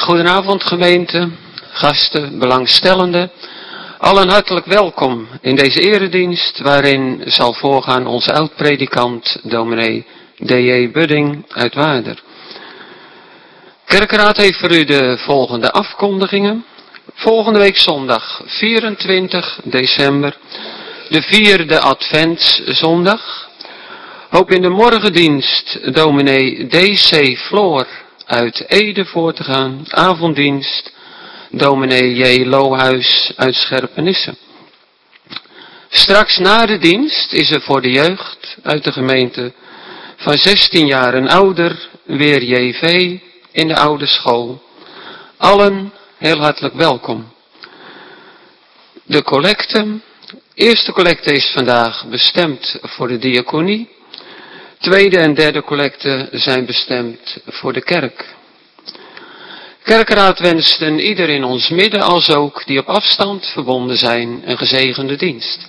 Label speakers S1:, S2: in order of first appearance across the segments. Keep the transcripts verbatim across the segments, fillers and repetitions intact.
S1: Goedenavond gemeente, gasten, belangstellenden. Allen hartelijk welkom in deze eredienst waarin zal voorgaan onze oud-predikant dominee D J Budding uit Waarder. Kerkraad heeft voor u de volgende afkondigingen. Volgende week zondag vierentwintig december, de vierde adventszondag. Ook in de morgendienst dominee D C Floor uit Ede voor te gaan. Avonddienst dominee J. Lohuis uit Scherpenisse. Straks na de dienst is er voor de jeugd uit de gemeente van zestien jaar en ouder weer J V in de oude school. Allen heel hartelijk welkom. De collecte. Eerste collecte is vandaag bestemd voor de diaconie. Tweede en derde collecte zijn bestemd voor de kerk. Kerkraad wenst een ieder in ons midden als ook die op afstand verbonden zijn een gezegende dienst.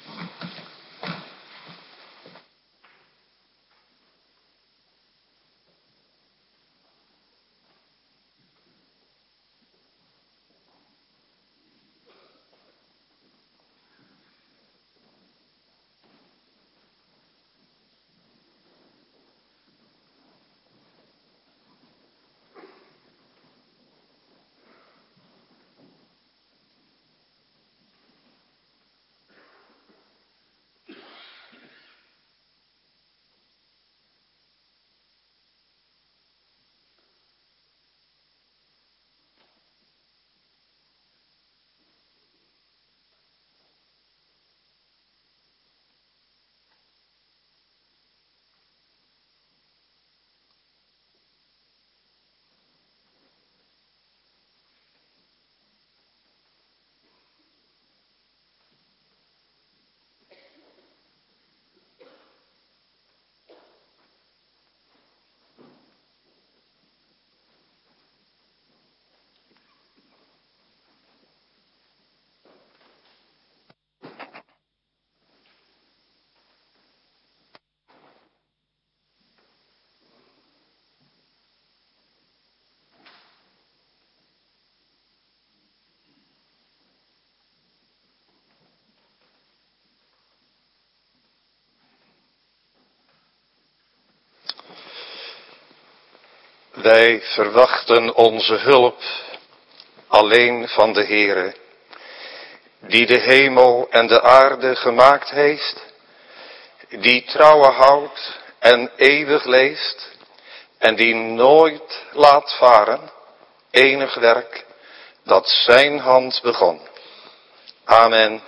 S2: Wij verwachten onze hulp alleen van de Heere, die de hemel en de aarde gemaakt heeft, die trouwen houdt en eeuwig leeft en die nooit laat varen enig werk dat zijn hand begon. Amen.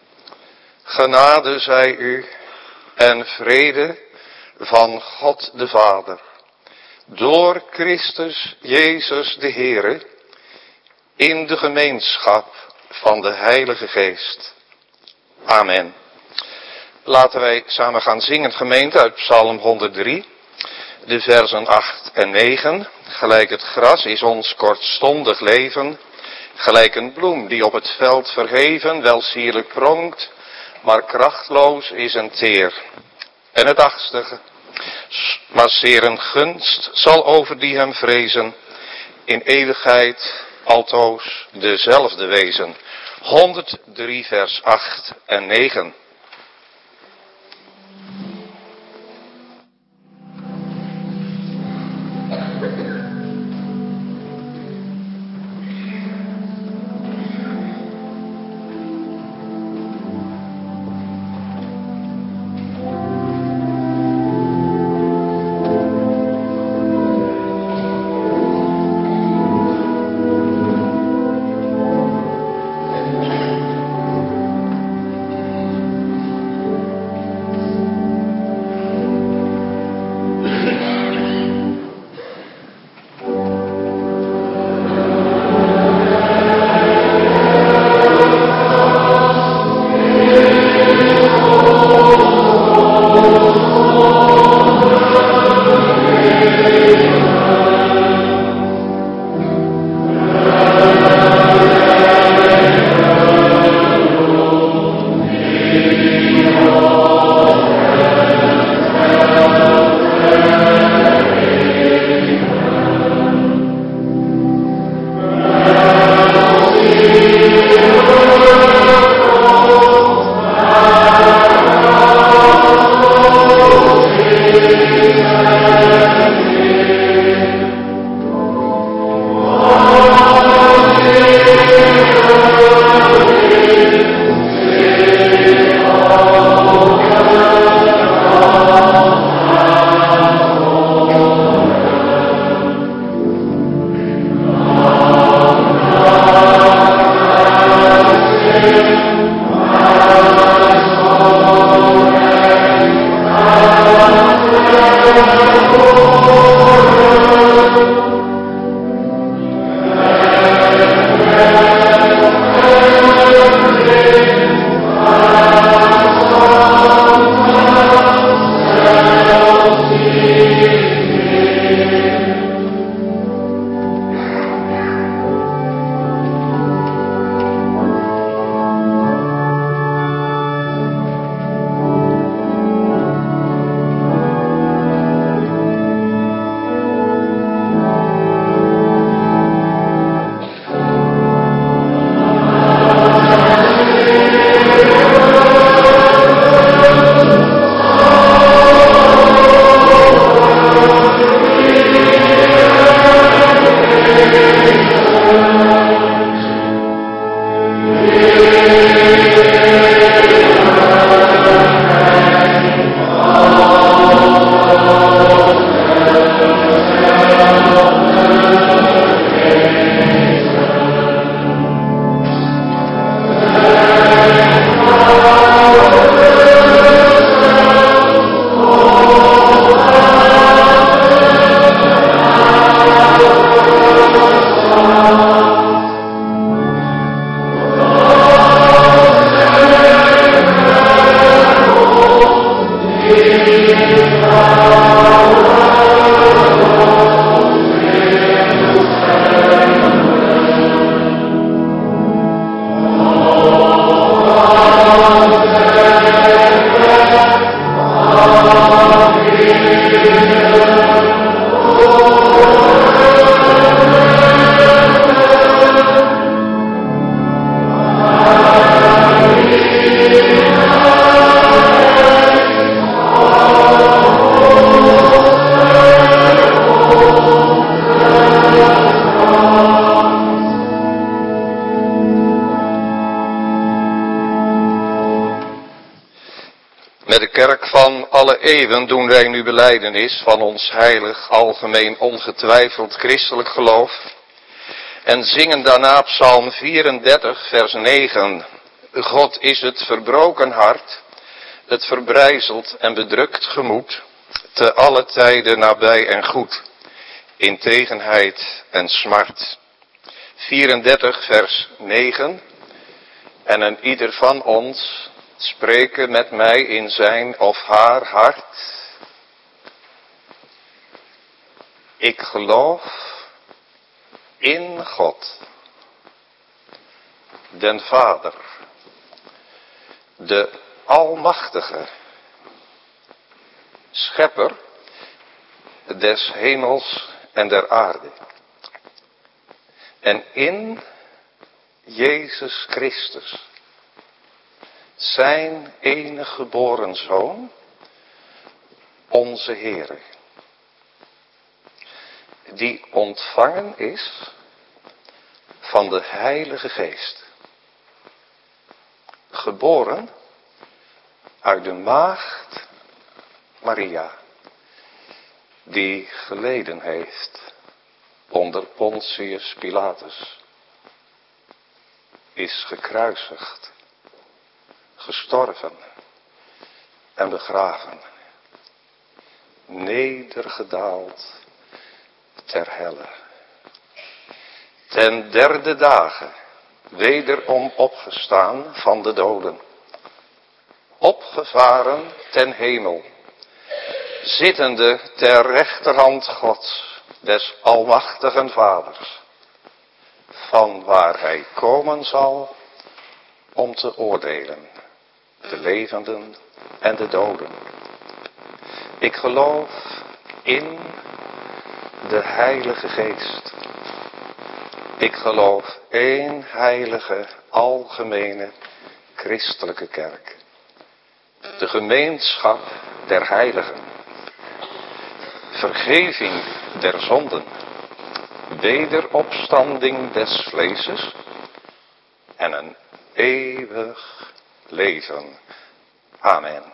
S2: Genade zij u en vrede van God de Vader, door Christus Jezus de Heere, in de gemeenschap van de Heilige Geest. Amen. Laten wij samen gaan zingen, gemeente, uit Psalm honderddrie, de versen acht en negen. Gelijk het gras is ons kortstondig leven, gelijk een bloem die op het veld verheven wel sierlijk pronkt, maar krachtloos is en teer. En het achtste, maar zeer een gunst zal over die hem vrezen, in eeuwigheid altoos dezelfde wezen. honderddrie vers acht en negen. Eeuwen doen wij nu belijdenis van ons heilig, algemeen, ongetwijfeld christelijk geloof en zingen daarna psalm vierendertig vers negen. God is het verbroken hart, het verbrijzeld en bedrukt gemoed, te alle tijden nabij en goed, in tegenheid en smart. vierendertig vers negen. En een ieder van ons spreken met mij in zijn of haar hart. Ik geloof in God, den Vader, de Almachtige, Schepper des hemels en der aarde. En in Jezus Christus, zijn enige geboren Zoon, onze Heere, die ontvangen is van de Heilige Geest, geboren uit de maagd Maria, die geleden heeft onder Pontius Pilatus, is gekruisigd, gestorven en begraven, nedergedaald ter helle, ten derde dagen wederom opgestaan van de doden, opgevaren ten hemel, zittende ter rechterhand Gods, des almachtigen Vaders, van waar hij komen zal om te oordelen, de levenden en de doden. Ik geloof in de Heilige Geest. Ik geloof één heilige, algemene, christelijke kerk. De gemeenschap der heiligen. Vergeving der zonden. Wederopstanding des vleeses. En een eeuwig leven. Amen.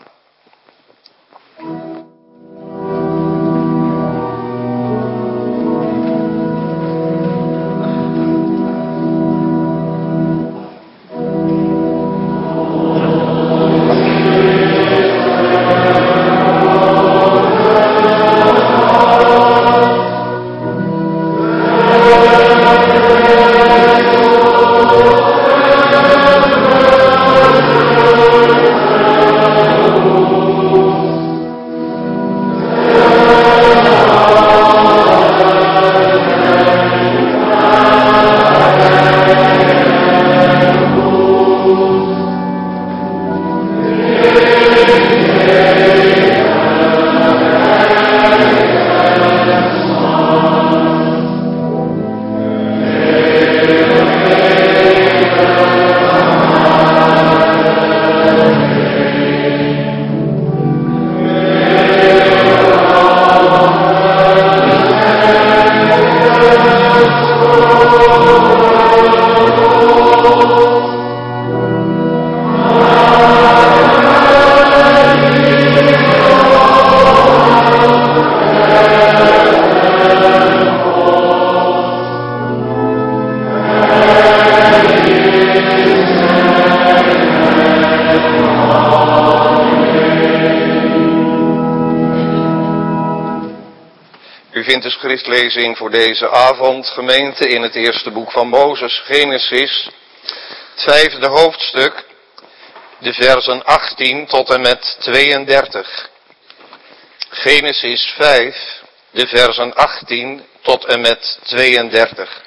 S2: U vindt de schriftlezing voor deze avond, gemeente, in het eerste boek van Mozes, Genesis, het vijfde hoofdstuk, de versen achttien tot en met tweeëndertig. Genesis vijf, de versen achttien tot en met tweeëndertig.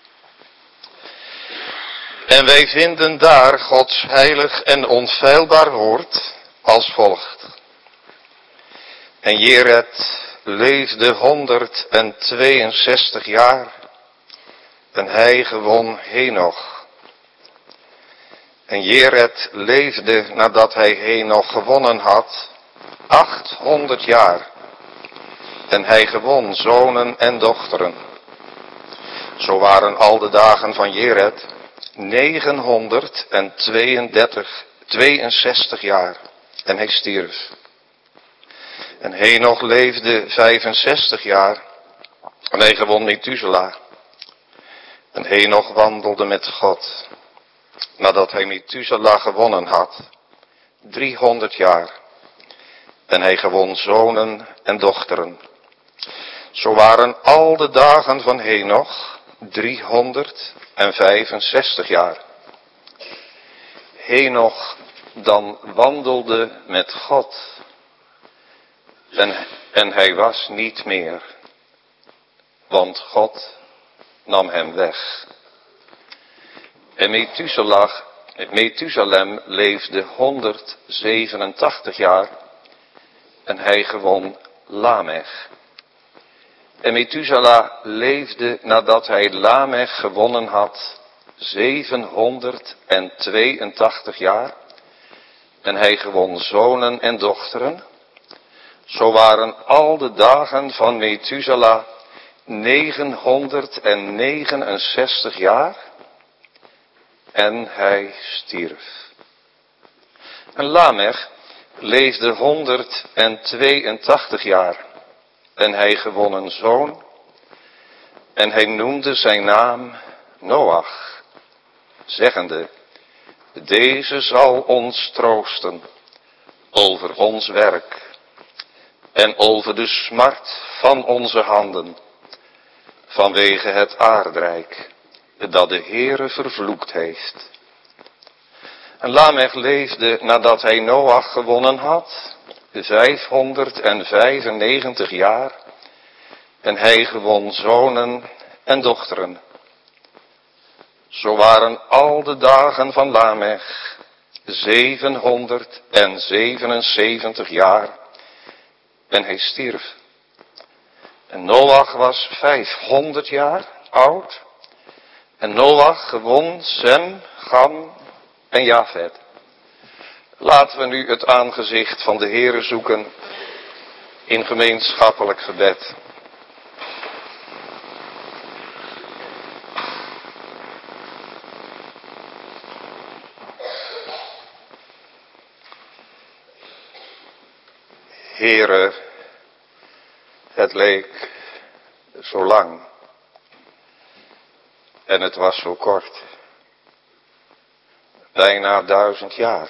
S2: En wij vinden daar Gods heilig en onfeilbaar woord als volgt. En Jered leefde honderdtweeënzestig jaar en hij gewon Henoch. En Jered leefde nadat hij Henoch gewonnen had achthonderd jaar en hij gewon zonen en dochteren. Zo waren al de dagen van Jered negenhonderdtweeëndertig, tweeënzestig jaar en hij stierf. En Henoch leefde vijfenzestig jaar en hij gewon Methuselah. En Henoch wandelde met God, nadat hij Methuselah gewonnen had, driehonderd jaar. En hij gewon zonen en dochteren. Zo waren al de dagen van Henoch driehonderdvijfenzestig jaar. Henoch dan wandelde met God. En, en hij was niet meer, want God nam hem weg. En Methuselah, Methusalem leefde honderdzevenentachtig jaar en hij gewon Lamech. En Methuselah leefde nadat hij Lamech gewonnen had zevenhonderdtweeëntachtig jaar en hij gewon zonen en dochteren. Zo waren al de dagen van Methuselah negenhonderdnegenenzestig jaar en hij stierf. En Lamech leefde honderdtweeëntachtig jaar en hij gewon een zoon en hij noemde zijn naam Noach, zeggende, deze zal ons troosten over ons werk en over de smart van onze handen, vanwege het aardrijk dat de Heere vervloekt heeft. En Lamech leefde nadat hij Noach gewonnen had, vijfhonderdvijfennegentig jaar, en hij gewon zonen en dochteren. Zo waren al de dagen van Lamech zevenhonderdzevenenzeventig jaar, en hij stierf. En Noach was vijfhonderd jaar oud. En Noach gewon Sem, Gam en Jafet. Laten we nu het aangezicht van de Heere zoeken in gemeenschappelijk gebed. Heere, het leek zo lang en het was zo kort. Bijna duizend jaar.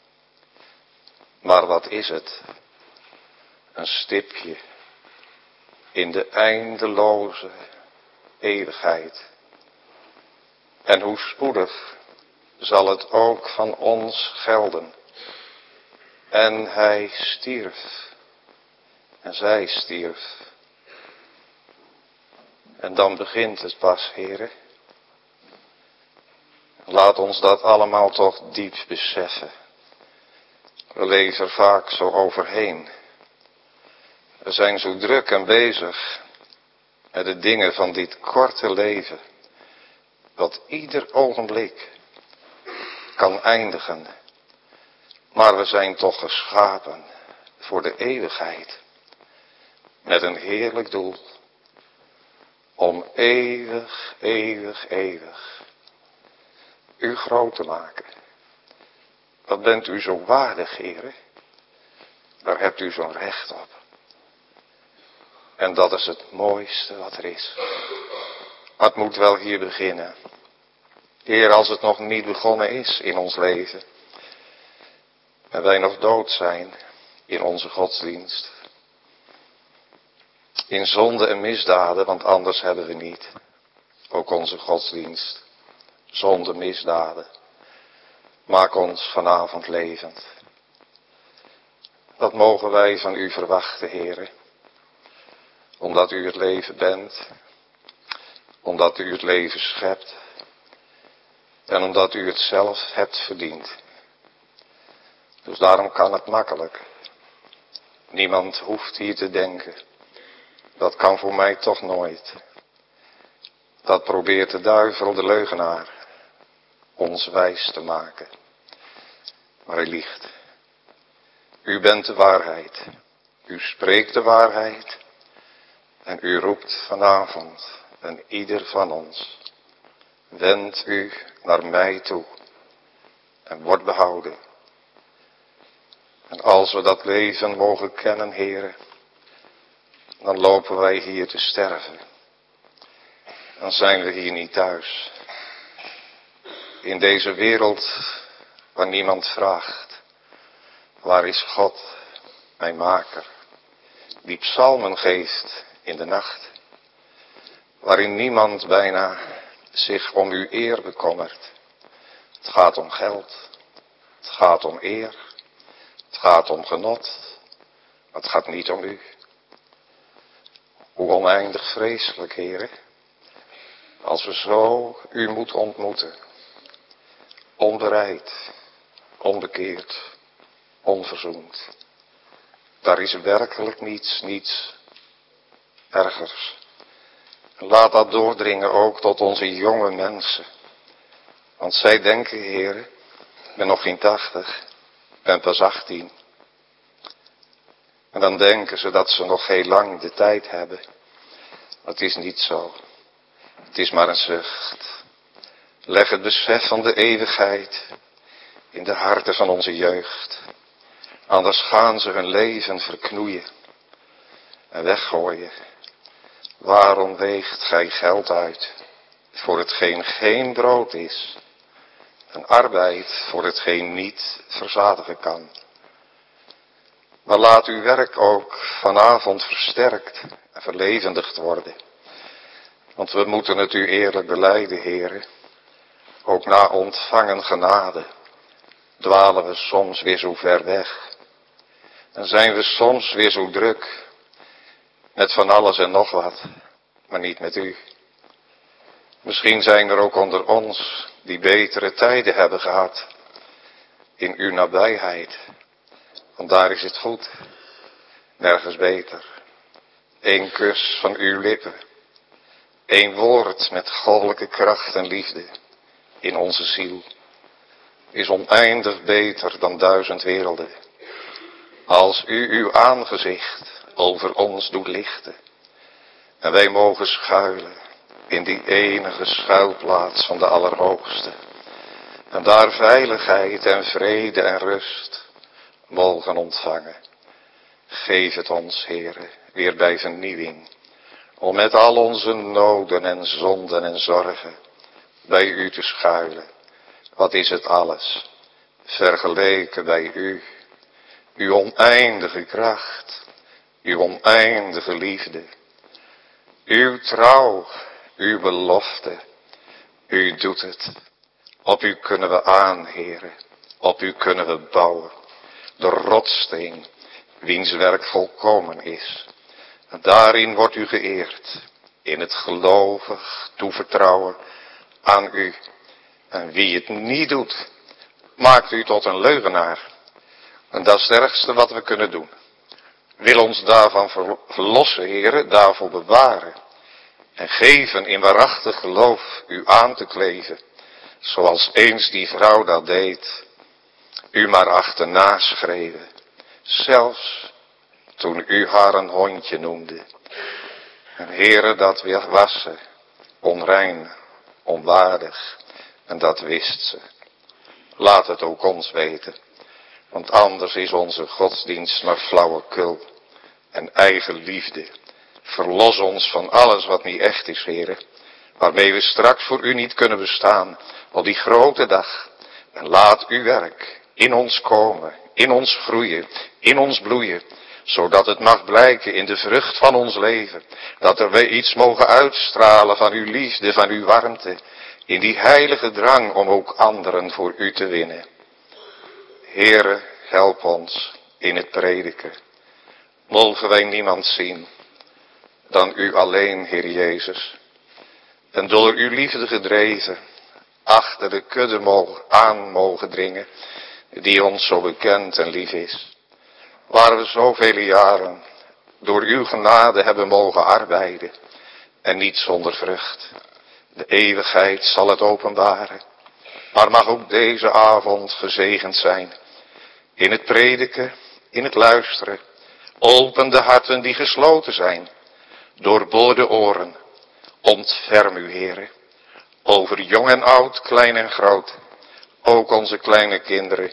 S2: Maar wat is het? Een stipje in de eindeloze eeuwigheid. En hoe spoedig zal het ook van ons gelden. En hij stierf. En zij stierf. En dan begint het pas, Heere. Laat ons dat allemaal toch diep beseffen. We leven er vaak zo overheen. We zijn zo druk en bezig met de dingen van dit korte leven, dat ieder ogenblik kan eindigen. Maar we zijn toch geschapen voor de eeuwigheid, met een heerlijk doel, om eeuwig, eeuwig, eeuwig u groot te maken. Wat bent u zo waardig, Heere? Daar hebt u zo'n recht op. En dat is het mooiste wat er is. Maar het moet wel hier beginnen. Heer, als het nog niet begonnen is in ons leven, en wij nog dood zijn in onze godsdienst. in zonde en misdaden, want anders hebben we niet. Ook onze godsdienst, zonde, misdaden. Maak ons vanavond levend. Dat mogen wij van u verwachten, Heere. Omdat u het leven bent. Omdat u het leven schept. En omdat u het zelf hebt verdiend. Dus daarom kan het makkelijk. Niemand hoeft hier te denken. Dat kan voor mij toch nooit. Dat probeert de duivel, de leugenaar, ons wijs te maken. Maar hij liegt. U bent de waarheid. U spreekt de waarheid. En u roept vanavond en ieder van ons. Wend u naar mij toe. En word behouden. En als we dat leven mogen kennen, Heere, dan lopen wij hier te sterven. Dan zijn we hier niet thuis. In deze wereld waar niemand vraagt. Waar is God, mijn maker, die psalmen geeft in de nacht. Waarin niemand bijna zich om uw eer bekommert. Het gaat om geld. Het gaat om eer. Het gaat om genot. Maar het gaat niet om u. Hoe oneindig vreselijk, Heere. Als we zo u moeten ontmoeten. Onbereid. Onbekeerd. Onverzoend. Daar is werkelijk niets, niets ergers. Laat dat doordringen ook tot onze jonge mensen. Want zij denken, Heere, ik ben nog geen tachtig, ik ben pas achttien. En dan denken ze dat ze nog heel lang de tijd hebben. Dat is niet zo. Het is maar een zucht. Leg het besef van de eeuwigheid in de harten van onze jeugd. Anders gaan ze hun leven verknoeien en weggooien. Waarom weegt gij geld uit voor hetgeen geen brood is, en arbeid voor hetgeen niet verzadigen kan? Maar laat uw werk ook vanavond versterkt en verlevendigd worden. Want we moeten het u eerlijk belijden, Heere. Ook na ontvangen genade dwalen we soms weer zo ver weg. En zijn we soms weer zo druk met van alles en nog wat, maar niet met u. Misschien zijn er ook onder ons die betere tijden hebben gehad in uw nabijheid. Want daar is het goed, nergens beter. Eén kus van uw lippen, één woord met goddelijke kracht en liefde in onze ziel, is oneindig beter dan duizend werelden. Als u uw aangezicht over ons doet lichten en wij mogen schuilen in die enige schuilplaats van de Allerhoogste en daar veiligheid en vrede en rust mogen ontvangen. Geef het ons, Heere, weer bij vernieuwing, om met al onze noden en zonden en zorgen bij u te schuilen. Wat is het alles, vergeleken bij u, uw oneindige kracht, uw oneindige liefde, uw trouw, uw belofte, u doet het. Op u kunnen we aan, Heere, op u kunnen we bouwen. De rotssteen, wiens werk volkomen is. En daarin wordt u geëerd, in het gelovig toevertrouwen aan u. En wie het niet doet, maakt u tot een leugenaar. En dat is het ergste wat we kunnen doen. Wil ons daarvan verlossen, Heere, daarvoor bewaren. En geven in waarachtig geloof u aan te kleven. Zoals eens die vrouw dat deed. U maar achterna schreeuwen. Zelfs toen u haar een hondje noemde. En Heere, dat was ze. Onrein, onwaardig. En dat wist ze. Laat het ook ons weten. Want anders is onze godsdienst maar flauwekul en eigen liefde. Verlos ons van alles wat niet echt is, Heere. Waarmee we straks voor u niet kunnen bestaan op die grote dag. En laat uw werk in ons komen, in ons groeien, in ons bloeien. zodat het mag blijken in de vrucht van ons leven, dat er wij iets mogen uitstralen van uw liefde, van uw warmte, in die heilige drang om ook anderen voor u te winnen. Heere, help ons in het prediken. Mogen wij niemand zien dan u alleen, Heer Jezus. En door uw liefde gedreven, achter de kudde mogen, aan mogen dringen, die ons zo bekend en lief is. Waar we zoveel jaren door uw genade hebben mogen arbeiden, en niet zonder vrucht. De eeuwigheid zal het openbaren, maar mag ook deze avond gezegend zijn. In het prediken, in het luisteren, open de harten die gesloten zijn. Doorboor de oren, ontferm u, Heere, over jong en oud, klein en groot, ook onze kleine kinderen.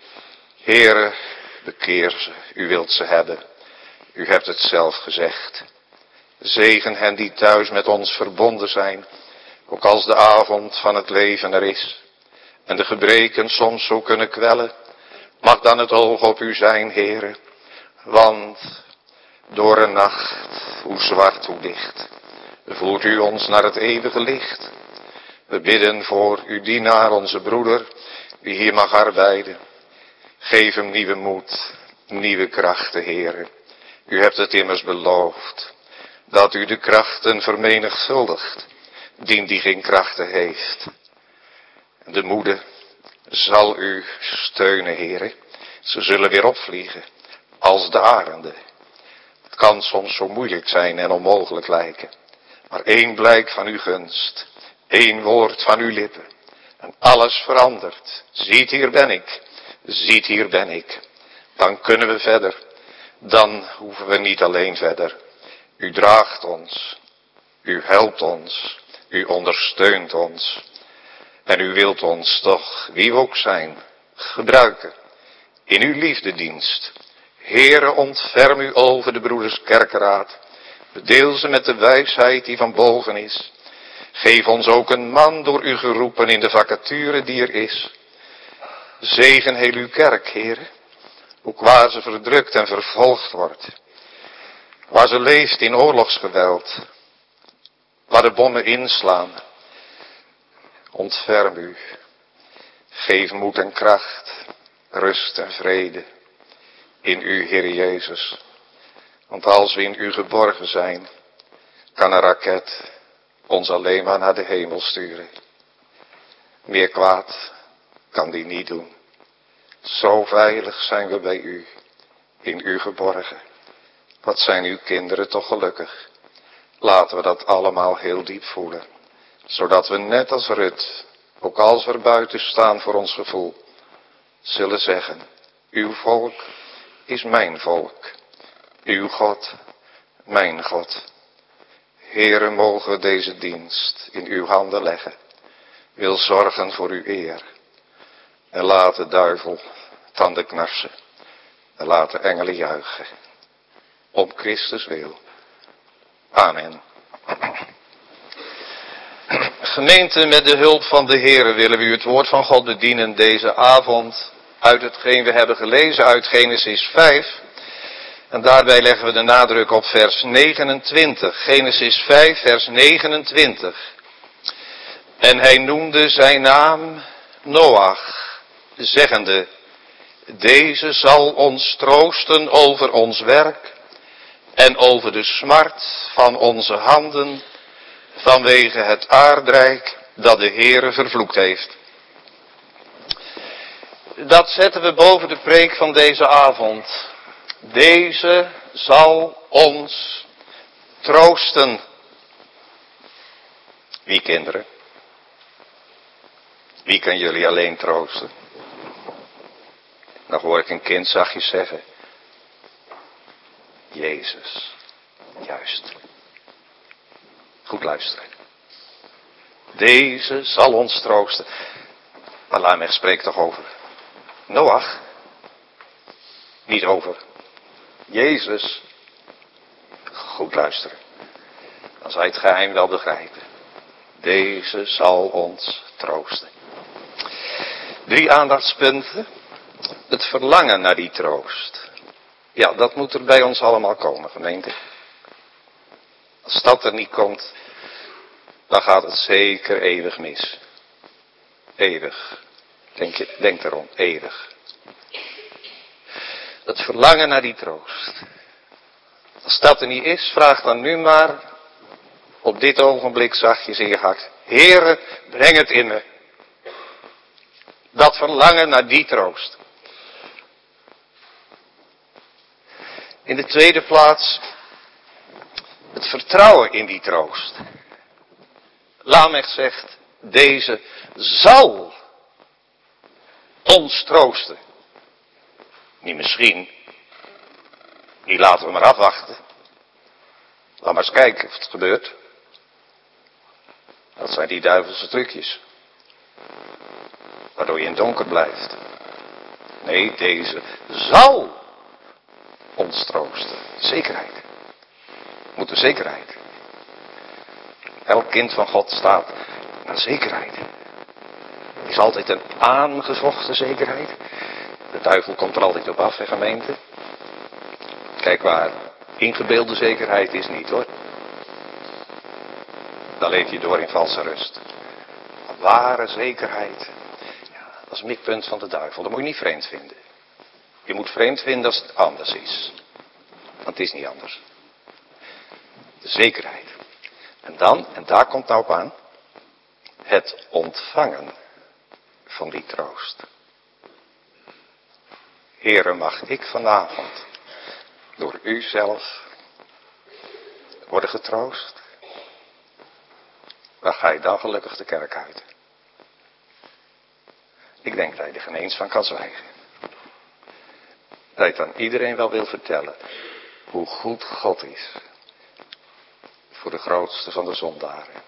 S2: Heere, bekeer ze, u wilt ze hebben, u hebt het zelf gezegd. Zegen hen die thuis met ons verbonden zijn, ook als de avond van het leven er is, en de gebreken soms zo kunnen kwellen. Mag dan het oog op u zijn, Heere, want door een nacht, hoe zwart, hoe dicht, voert u ons naar het eeuwige licht. We bidden voor uw dienaar, onze broeder, die hier mag arbeiden. Geef hem nieuwe moed, nieuwe krachten, Heere. U hebt het immers beloofd, dat u de krachten vermenigvuldigt, dien die geen krachten heeft. De moede zal u steunen, Heere. Ze zullen weer opvliegen, als de arenden. Het kan soms zo moeilijk zijn en onmogelijk lijken. Maar één blijk van uw gunst, één woord van uw lippen, en alles verandert. Ziet, hier ben ik, ziet, hier ben ik. Dan kunnen we verder, dan hoeven we niet alleen verder. U draagt ons, u helpt ons, u ondersteunt ons. En u wilt ons toch, wie we ook zijn, gebruiken in uw liefdedienst. Heere, ontferm u over de broeders kerkeraad. Bedeel ze met de wijsheid die van boven is. Geef ons ook een man door u geroepen in de vacature die er is. Zegen heel uw kerk, Heere, ook waar ze verdrukt en vervolgd wordt. Waar ze leeft in oorlogsgeweld. Waar de bommen inslaan. Ontferm u. Geef moed en kracht, rust en vrede in u, Heer Jezus. Want als we in u geborgen zijn, kan een raket ons alleen maar naar de hemel sturen. Meer kwaad kan die niet doen. Zo veilig zijn we bij u, in u geborgen. Wat zijn uw kinderen toch gelukkig. Laten we dat allemaal heel diep voelen. Zodat we net als Rut, ook als we er buiten staan voor ons gevoel, zullen zeggen, uw volk is mijn volk. Uw God, mijn God. Heere, mogen we deze dienst in uw handen leggen. Wil zorgen voor uw eer. En laat de duivel tanden knarsen. En laat de engelen juichen. Om Christus wil. Amen. Gemeente, met de hulp van de Heere willen we u het woord van God bedienen deze avond. Uit hetgeen we hebben gelezen uit Genesis vijf. En daarbij leggen we de nadruk op vers negenentwintig. Genesis vijf, vers negenentwintig. En hij noemde zijn naam Noach, zeggende, deze zal ons troosten over ons werk en over de smart van onze handen vanwege het aardrijk dat de Heere vervloekt heeft. Dat zetten we boven de preek van deze avond. Deze zal ons troosten. Wie, kinderen? Wie kan jullie alleen troosten? Dan hoor ik een kind zachtjes zeggen. Jezus. Juist. Goed luisteren. Deze zal ons troosten. Maar Lamech spreekt toch over Noach? Niet over Jezus. Goed luisteren. Dan zal je het geheim wel begrijpen. Deze zal ons troosten. Drie aandachtspunten. Het verlangen naar die troost. Ja, dat moet er bij ons allemaal komen, gemeente. Als dat er niet komt, dan gaat het zeker eeuwig mis. Eeuwig. Denk, je, denk erom, eeuwig. Het verlangen naar die troost. Als dat er niet is, vraag dan nu maar op dit ogenblik zachtjes in je hart. Heere, breng het in me. Dat verlangen naar die troost. In de tweede plaats, het vertrouwen in die troost. Lamech zegt, deze zal ons troosten. Niet misschien, die laten we maar afwachten. Laat maar eens kijken of het gebeurt. Dat zijn die duivelse trucjes. Waardoor je in het donker blijft. Nee, deze zal ons troosten. Zekerheid. Moet de zekerheid. Elk kind van God staat naar zekerheid. Het is altijd een aangevochten zekerheid. De duivel komt er altijd op af, hè gemeente. Kijk waar. Ingebeelde zekerheid is niet hoor. Dan leef je door in valse rust. Ware zekerheid. Ja, dat is het mikpunt van de duivel. Dat moet je niet vreemd vinden. Je moet vreemd vinden als het anders is. Want het is niet anders. De zekerheid. En dan, en daar komt nou op aan. Het ontvangen van die troost. Heere, mag ik vanavond door u zelf worden getroost? Dan ga je dan gelukkig de kerk uit. Ik denk dat je er geen eens van kan zwijgen. Dat je het aan iedereen wel wil vertellen hoe goed God is. Voor de grootste van de zondaren.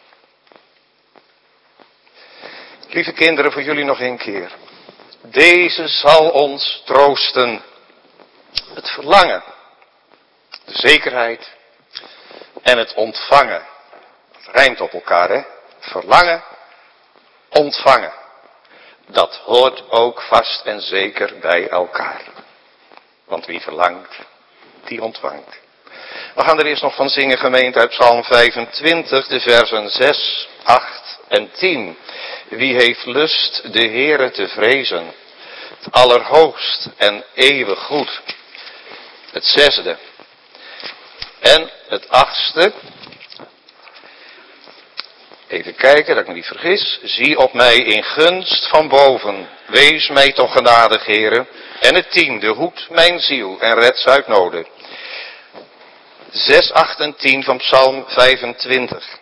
S2: Lieve kinderen, voor jullie nog een keer. Deze zal ons troosten. Het verlangen. De zekerheid. En het ontvangen. Het rijmt op elkaar, hè. Verlangen. Ontvangen. Dat hoort ook vast en zeker bij elkaar. Want wie verlangt, die ontvangt. We gaan er eerst nog van zingen, gemeente, uit Psalm vijfentwintig, de versen zes, acht en tien. Wie heeft lust de Heere te vrezen, het allerhoogst en eeuwig goed. Het zesde. En het achtste. Even kijken dat ik me niet vergis. Zie op mij in gunst van boven. Wees mij toch genadig, Heere. En het tiende. Hoed mijn ziel en red ze uit noden. zes, acht en tien van Psalm vijfentwintig.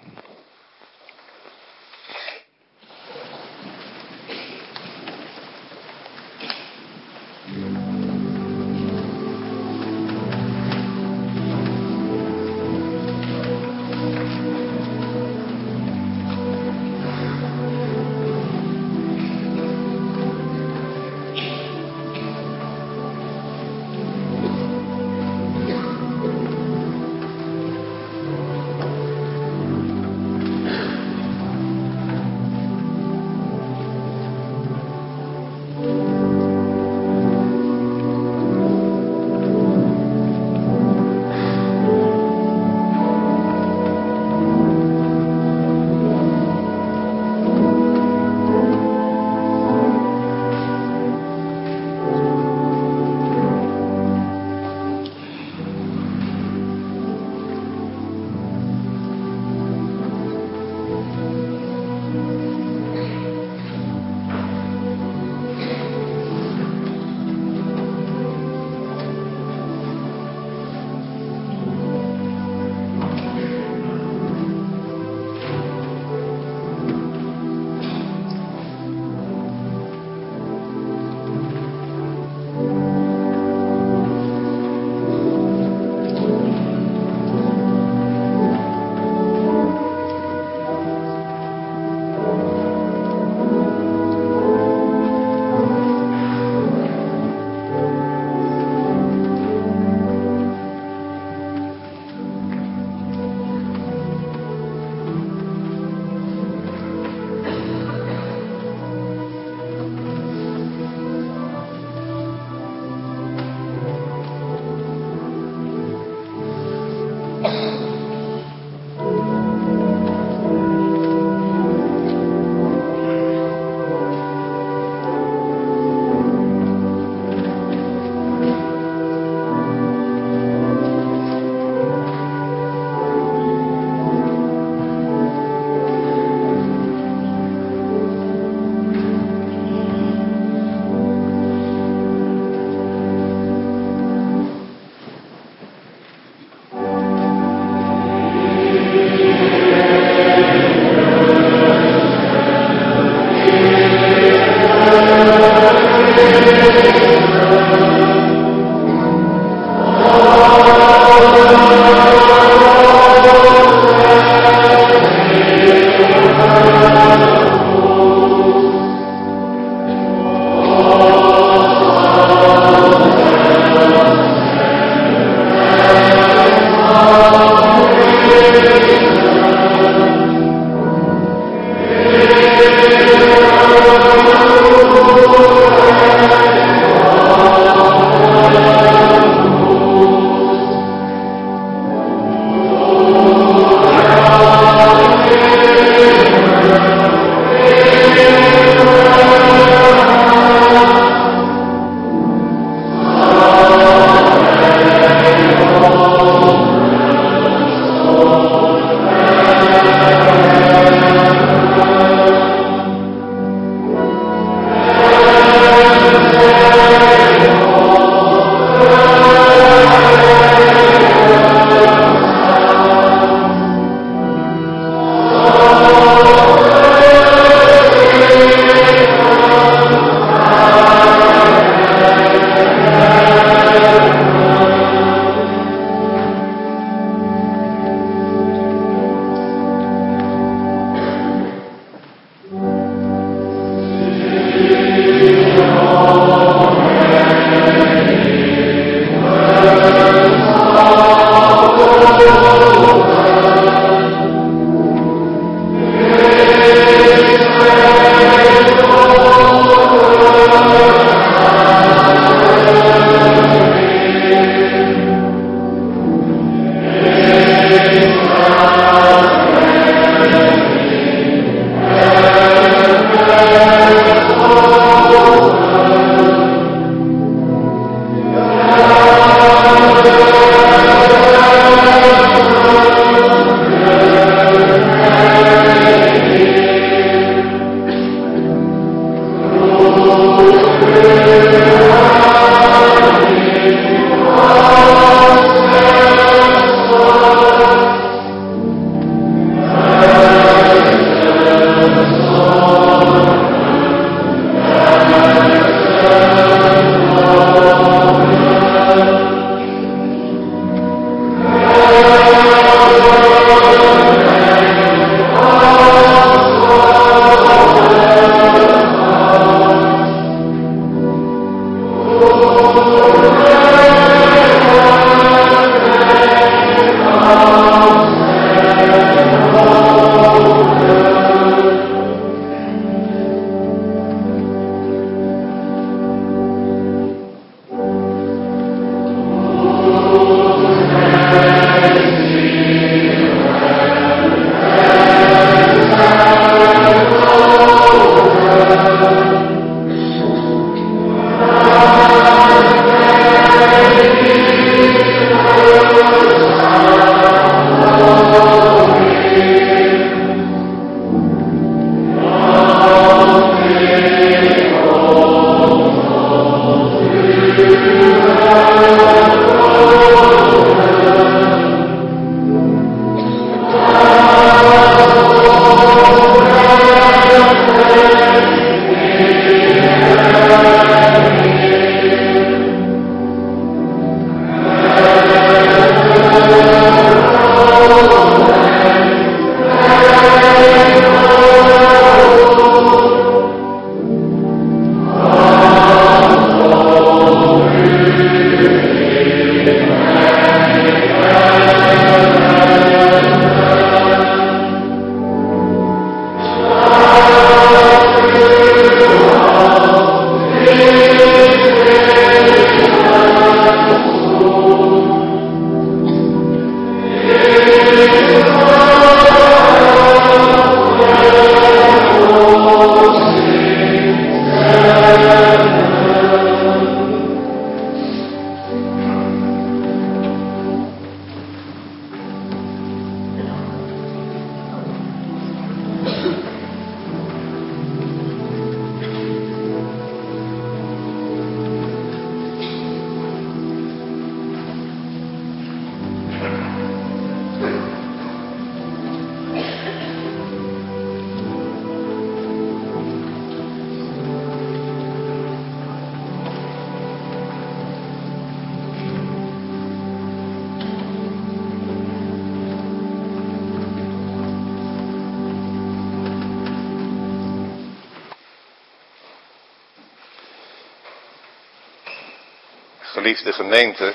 S2: Geliefde gemeente,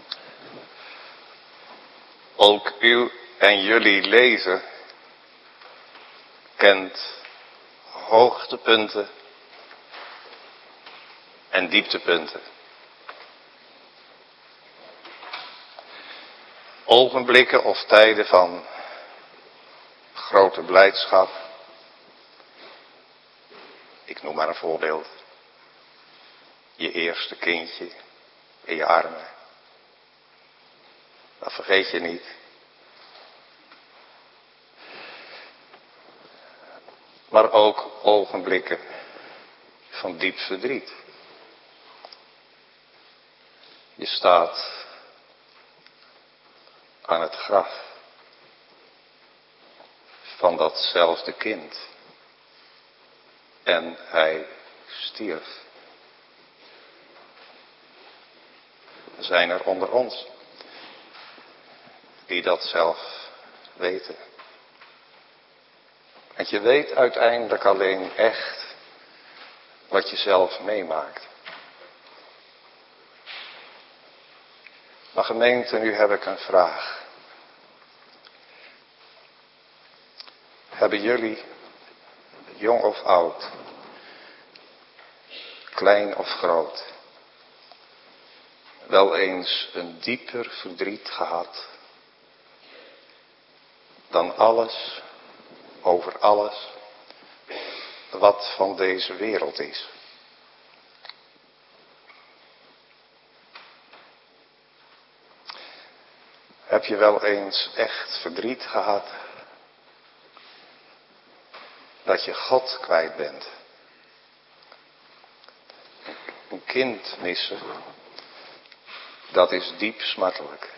S2: ook u en jullie leven kent hoogtepunten en dieptepunten. Ogenblikken of tijden van grote blijdschap. Ik noem maar een voorbeeld. Je eerste kindje in je armen. Dat vergeet je niet. Maar ook ogenblikken van diep verdriet. Je staat aan het graf van datzelfde kind. En hij stierf. Er zijn er onder ons die dat zelf weten. Want je weet uiteindelijk alleen echt wat je zelf meemaakt. Maar gemeente, nu heb ik een vraag. Hebben jullie, jong of oud, klein of groot, wel eens een dieper verdriet gehad dan alles, over alles, wat van deze wereld is? Heb je wel eens echt verdriet gehad dat je God kwijt bent? Een kind missen, dat is diep smartelijk.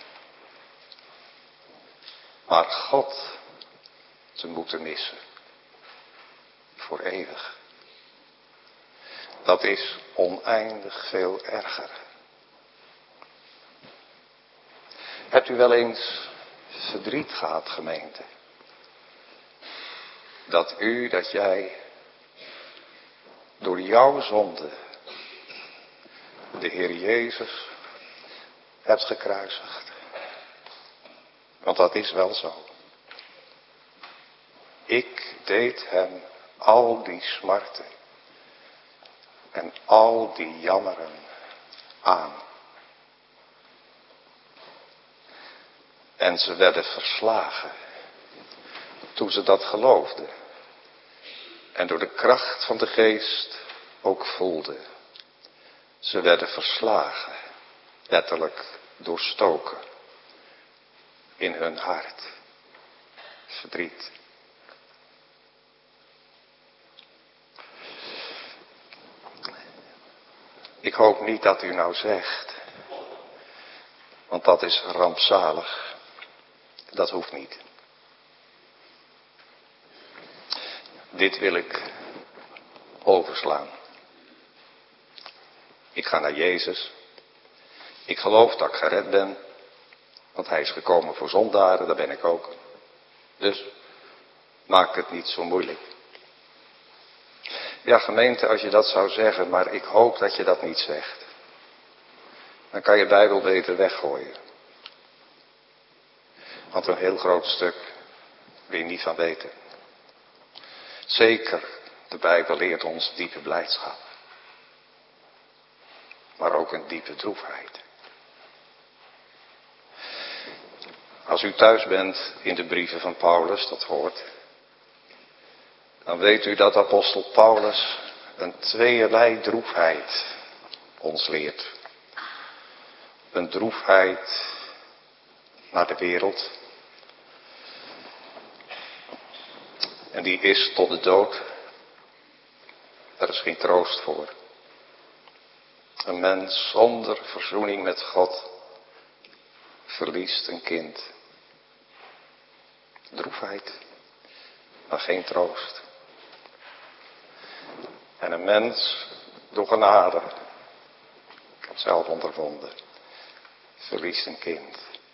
S2: Maar God te moeten missen, voor eeuwig, dat is oneindig veel erger. Hebt u wel eens verdriet gehad, gemeente? Dat u, dat jij, door jouw zonde, de Heer Jezus hebt gekruisigd. Want dat is wel zo. Ik deed hem al die smarten en al die jammeren aan. En ze werden verslagen toen ze dat geloofden. En door de kracht van de geest ook voelden. Ze werden verslagen, letterlijk doorstoken in hun hart. Verdriet. Ik hoop niet dat u nou zegt, want dat is rampzalig. Dat hoeft niet. Dit wil ik overslaan. Ik ga naar Jezus. Ik geloof dat ik gered ben. Want hij is gekomen voor zondaren, dat ben ik ook. Dus maak het niet zo moeilijk. Ja, gemeente, als je dat zou zeggen, maar ik hoop dat je dat niet zegt. Dan kan je Bijbel beter weggooien. Want een heel groot stuk wil je niet van weten. Zeker, de Bijbel leert ons diepe blijdschap. Maar ook een diepe droefheid. Als u thuis bent in de brieven van Paulus, dat hoort, dan weet u dat apostel Paulus een tweeërlei droefheid ons leert. Een droefheid naar de wereld. En die is tot de dood. Daar is geen troost voor. Een mens zonder verzoening met God verliest een kind. Droefheid, maar geen troost. En een mens door genade, ik heb het zelf ondervonden, verliest een kind.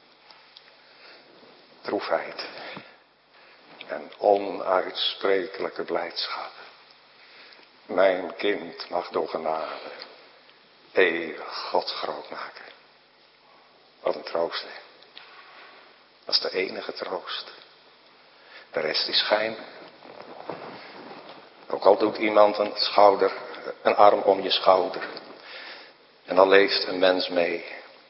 S2: Droefheid en onuitsprekelijke blijdschap. Mijn kind mag door genade eeuwig God groot maken. Wat een troost, hè. Dat is de enige troost. De rest is schijn. Ook al doet iemand een schouder, een arm om je schouder. En dan leeft een mens mee.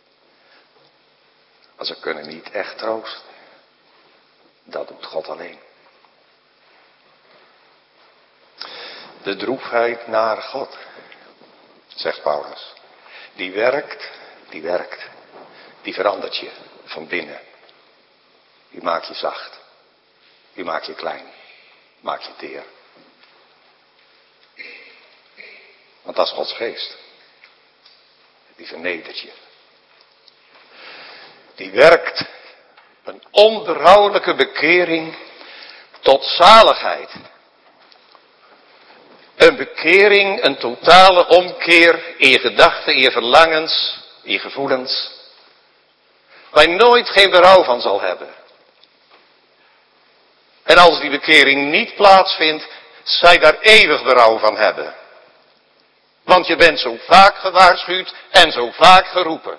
S2: Maar ze kunnen niet echt troosten. Dat doet God alleen. De droefheid naar God, zegt Paulus. Die werkt, die werkt. Die verandert je van binnen. Die maakt je zacht. Die maakt je klein. Maakt je teer. Want dat is Gods geest. Die vernedert je. Die werkt een onberouwelijke bekering tot zaligheid. Een bekering, een totale omkeer in je gedachten, in je verlangens, in je gevoelens. Waar je nooit geen berouw van zal hebben. En als die bekering niet plaatsvindt, zij daar eeuwig berouw van hebben. Want je bent zo vaak gewaarschuwd en zo vaak geroepen.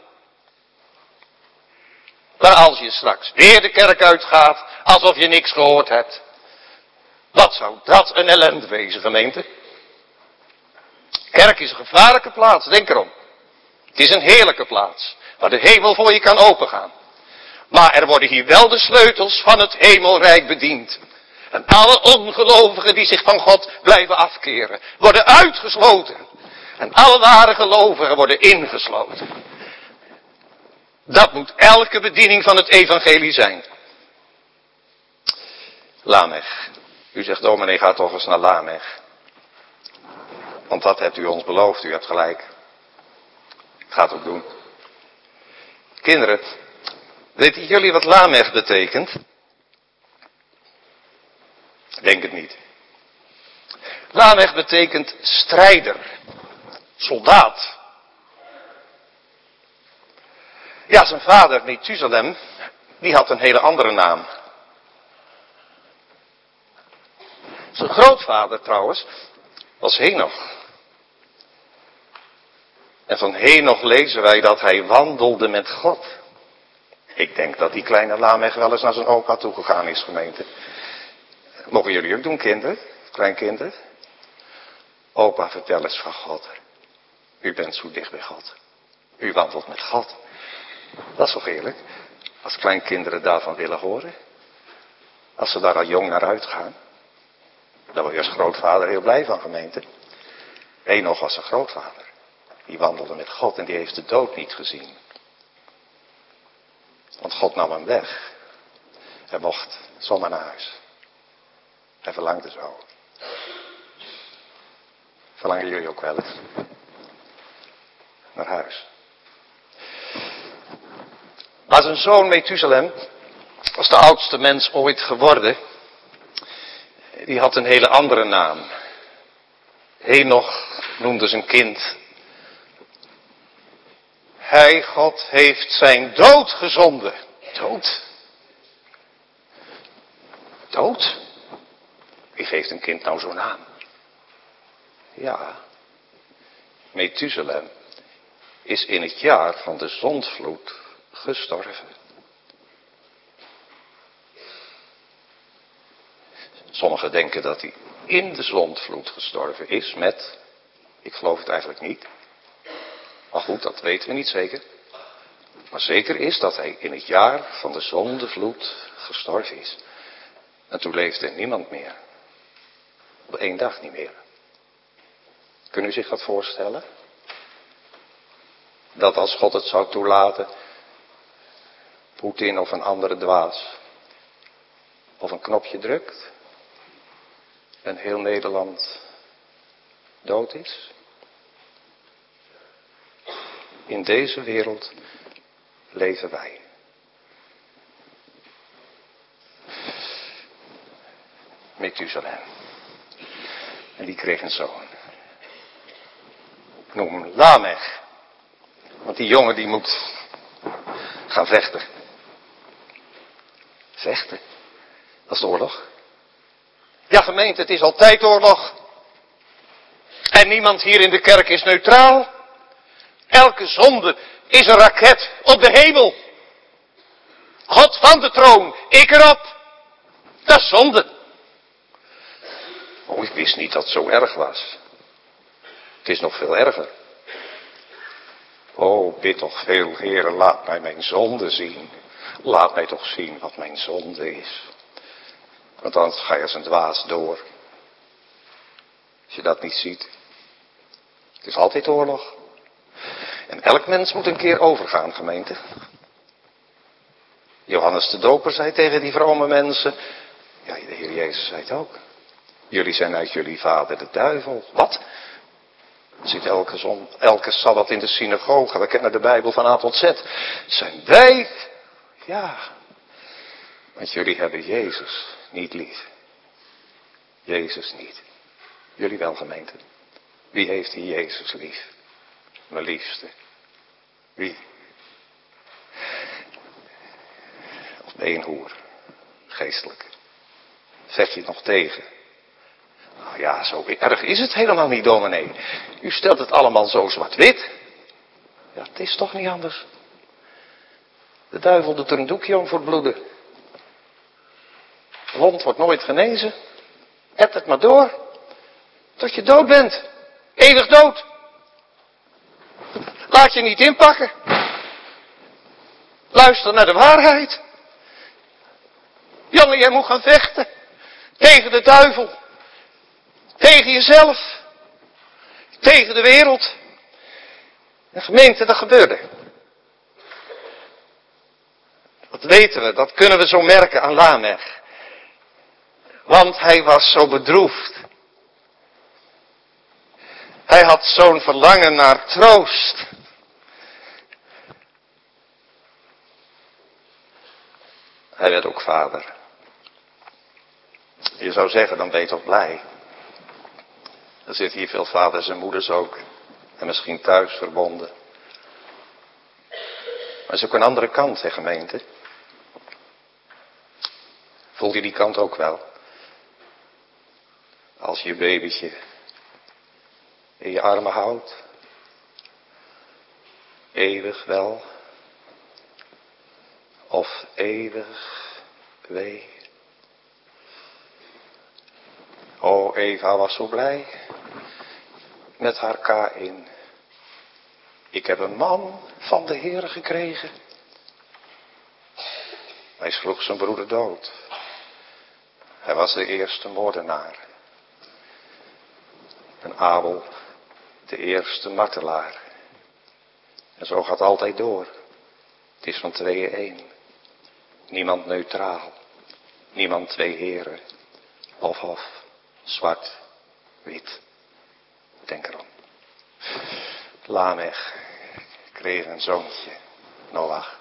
S2: Maar als je straks weer de kerk uitgaat, alsof je niks gehoord hebt. Wat zou dat een ellende wezen, gemeente? Kerk is een gevaarlijke plaats, denk erom. Het is een heerlijke plaats, waar de hemel voor je kan opengaan. Maar er worden hier wel de sleutels van het hemelrijk bediend. En alle ongelovigen die zich van God blijven afkeren, worden uitgesloten. En alle ware gelovigen worden ingesloten. Dat moet elke bediening van het evangelie zijn. Lamech. U zegt, dominee, ga toch eens naar Lamech. Want dat hebt u ons beloofd, u hebt gelijk. Ik ga het ook doen. Kinderen, weten jullie wat Lamech betekent? Ik denk het niet. Lamech betekent strijder, soldaat. Ja, zijn vader Methuselem, die had een hele andere naam. Zijn grootvader trouwens was Henoch. En van Henoch lezen wij dat hij wandelde met God. Ik denk dat die kleine Lamech wel eens naar zijn opa toegegaan is, gemeente. Mogen jullie ook doen, kinderen? Kleinkinderen? Opa, vertel eens van God. U bent zo dicht bij God. U wandelt met God. Dat is toch eerlijk? Als kleinkinderen daarvan willen horen. Als ze daar al jong naar uitgaan. Daar word je als grootvader heel blij van, gemeente. Henoch was zijn grootvader. Die wandelde met God en die heeft de dood niet gezien. Want God nam hem weg. Hij mocht zomaar naar huis. Hij verlangde zo. Verlangen jullie ook wel eens? Naar huis. Maar zijn zoon Methuselem was de oudste mens ooit geworden. Die had een hele andere naam. Henoch noemde zijn kind. Hij, God, heeft zijn dood gezonden. Dood? Dood? Wie geeft een kind nou zo'n naam? Ja, Methuselem is in het jaar van de zondvloed gestorven. Sommigen denken dat hij in de zondvloed gestorven is met, ik geloof het eigenlijk niet. Maar goed, dat weten we niet zeker. Maar zeker is dat hij in het jaar van de zondevloed gestorven is. En toen leefde niemand meer. Op één dag niet meer. Kunnen u zich dat voorstellen? Dat als God het zou toelaten, Poetin of een andere dwaas, of een knopje drukt, en heel Nederland dood is? In deze wereld leven wij. Methuselem. En die kreeg een zoon. Ik noem hem Lamech. Want die jongen die moet gaan vechten. Vechten? Dat is de oorlog. Ja, gemeente, het is altijd oorlog. En niemand hier in de kerk is neutraal. Elke zonde is een raket op de hemel. God van de troon, ik erop. Dat is zonde. Oh, ik wist niet dat het zo erg was. Het is nog veel erger. Oh, bid toch veel, Heere, laat mij mijn zonde zien. Laat mij toch zien wat mijn zonde is. Want anders ga je als een dwaas door. Als je dat niet ziet. Het is altijd oorlog. En elk mens moet een keer overgaan, gemeente. Johannes de Doper zei tegen die vrome mensen. Ja, de Heer Jezus zei het ook. Jullie zijn uit jullie vader de duivel. Wat? Zit elke, zon, elke sabbat in de synagoge. We kennen de Bijbel van A tot Z. Zijn wij? Ja. Want jullie hebben Jezus niet lief. Jezus niet. Jullie wel, gemeente. Wie heeft die Jezus lief? Mijn liefste. Wie? Of één hoer. Geestelijk. Vecht je het nog tegen? Nou ja, zo erg is het helemaal niet, dominee. U stelt het allemaal zo zwart-wit. Ja, het is toch niet anders. De duivel doet er een doekje om voor het bloeden. De wond wordt nooit genezen. Et het maar door. Tot je dood bent. Eeuwig dood. Laat je niet inpakken. Luister naar de waarheid. Jongen, jij moet gaan vechten. Tegen de duivel. Tegen jezelf. Tegen de wereld. En gemeente, dat gebeurde. Dat weten we, dat kunnen we zo merken aan Lamech. Want hij was zo bedroefd. Hij had zo'n verlangen naar troost. Hij werd ook vader. Je zou zeggen, dan ben je toch blij. Er zitten hier veel vaders en moeders ook. En misschien thuis verbonden. Maar er is ook een andere kant, hè, gemeente. Voel je die kant ook wel? Als je je babytje in je armen houdt. Eeuwig wel. Of eeuwig wee. O, Eva was zo blij met haar Kaïn. Ik heb een man van de Heere gekregen. Hij sloeg zijn broeder dood. Hij was de eerste moordenaar. En Abel de eerste martelaar. En zo gaat het altijd door. Het is van tweeën één. Niemand neutraal. Niemand twee heren. Of of. Zwart. Wit. Denk erom. Lamech kreeg een zoontje. Noach.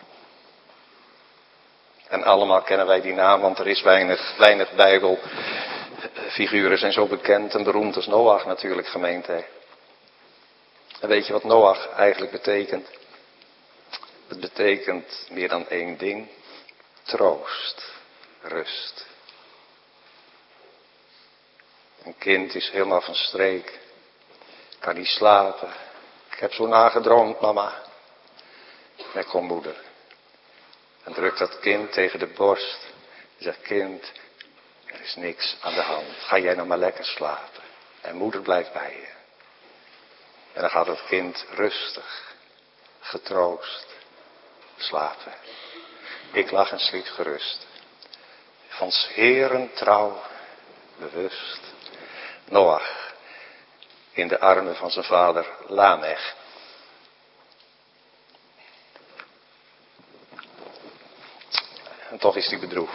S2: En allemaal kennen wij die naam, want er is weinig, weinig Bijbelfiguren zijn zo bekend en beroemd als Noach natuurlijk, gemeente. En weet je wat Noach eigenlijk betekent? Het betekent meer dan één ding. Troost. Rust. Een kind is helemaal van streek. Kan niet slapen. Ik heb zo nagedroomd, mama. En kom moeder. En drukt dat kind tegen de borst. En zegt, kind, er is niks aan de hand. Ga jij nou maar lekker slapen. En moeder blijft bij je. En dan gaat het kind rustig, getroost, slapen. Ik lag en sliep gerust. Van 's Heeren trouw bewust. Noach in de armen van zijn vader Lamech. En toch is hij bedroefd.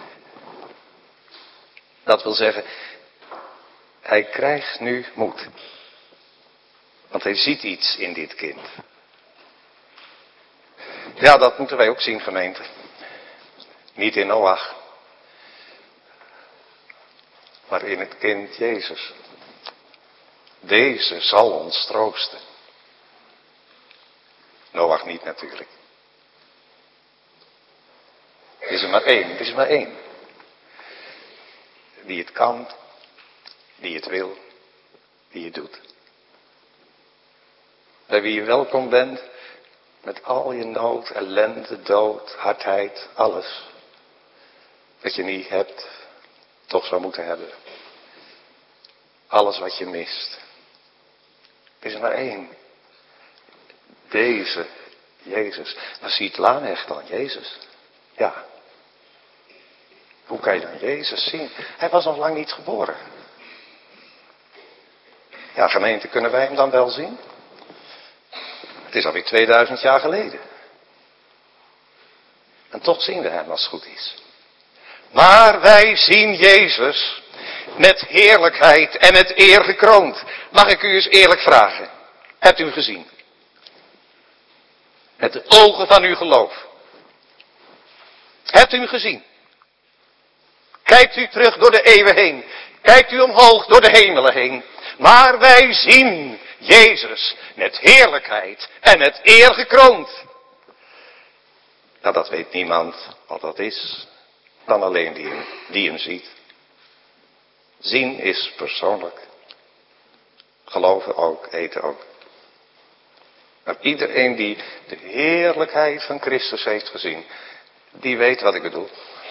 S2: Dat wil zeggen, hij krijgt nu moed. Want hij ziet iets in dit kind. Ja, dat moeten wij ook zien, gemeente. Niet in Noach. Maar in het kind Jezus. Deze zal ons troosten. Noach niet natuurlijk. Er is er maar één, er is er maar één. Die het kan, die het wil, die het doet. Bij wie je welkom bent, met al je nood, ellende, dood, hardheid, alles. Wat je niet hebt, toch zou moeten hebben. Alles wat je mist. Er is er maar één. Deze, Jezus. Maar ziet Lamech dan Jezus? Ja. Hoe kan je dan Jezus zien? Hij was nog lang niet geboren. Ja, gemeente, kunnen wij hem dan wel zien? Het is alweer tweeduizend jaar geleden. En toch zien we hem als het goed is. Maar wij zien Jezus met heerlijkheid en met eer gekroond. Mag ik u eens eerlijk vragen? Hebt u hem gezien? Met de ogen van uw geloof. Hebt u hem gezien? Kijkt u terug door de eeuwen heen. Kijkt u omhoog door de hemelen heen. Maar wij zien Jezus met heerlijkheid en met eer gekroond. Nou, dat weet niemand wat dat is. Dan alleen die hem, die hem ziet. Zien is persoonlijk. Geloven ook, eten ook. Maar iedereen die de heerlijkheid van Christus heeft gezien, die weet wat ik bedoel.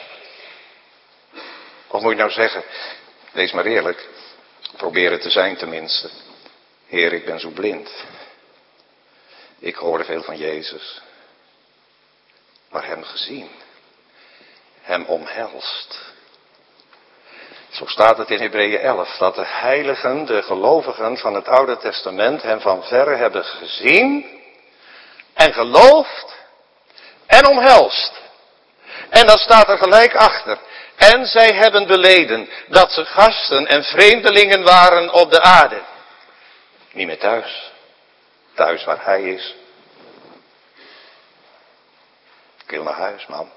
S2: Of moet je nou zeggen, wees maar eerlijk, probeer het te zijn tenminste. Heer, ik ben zo blind. Ik hoorde veel van Jezus. Maar hem gezien. Hem omhelst. Zo staat het in Hebreeën elf, dat de heiligen, de gelovigen van het Oude Testament hem van verre hebben gezien en geloofd en omhelst. En dan staat er gelijk achter, en zij hebben beleden dat ze gasten en vreemdelingen waren op de aarde. Niet meer thuis, thuis waar hij is. Ik wil naar huis, man.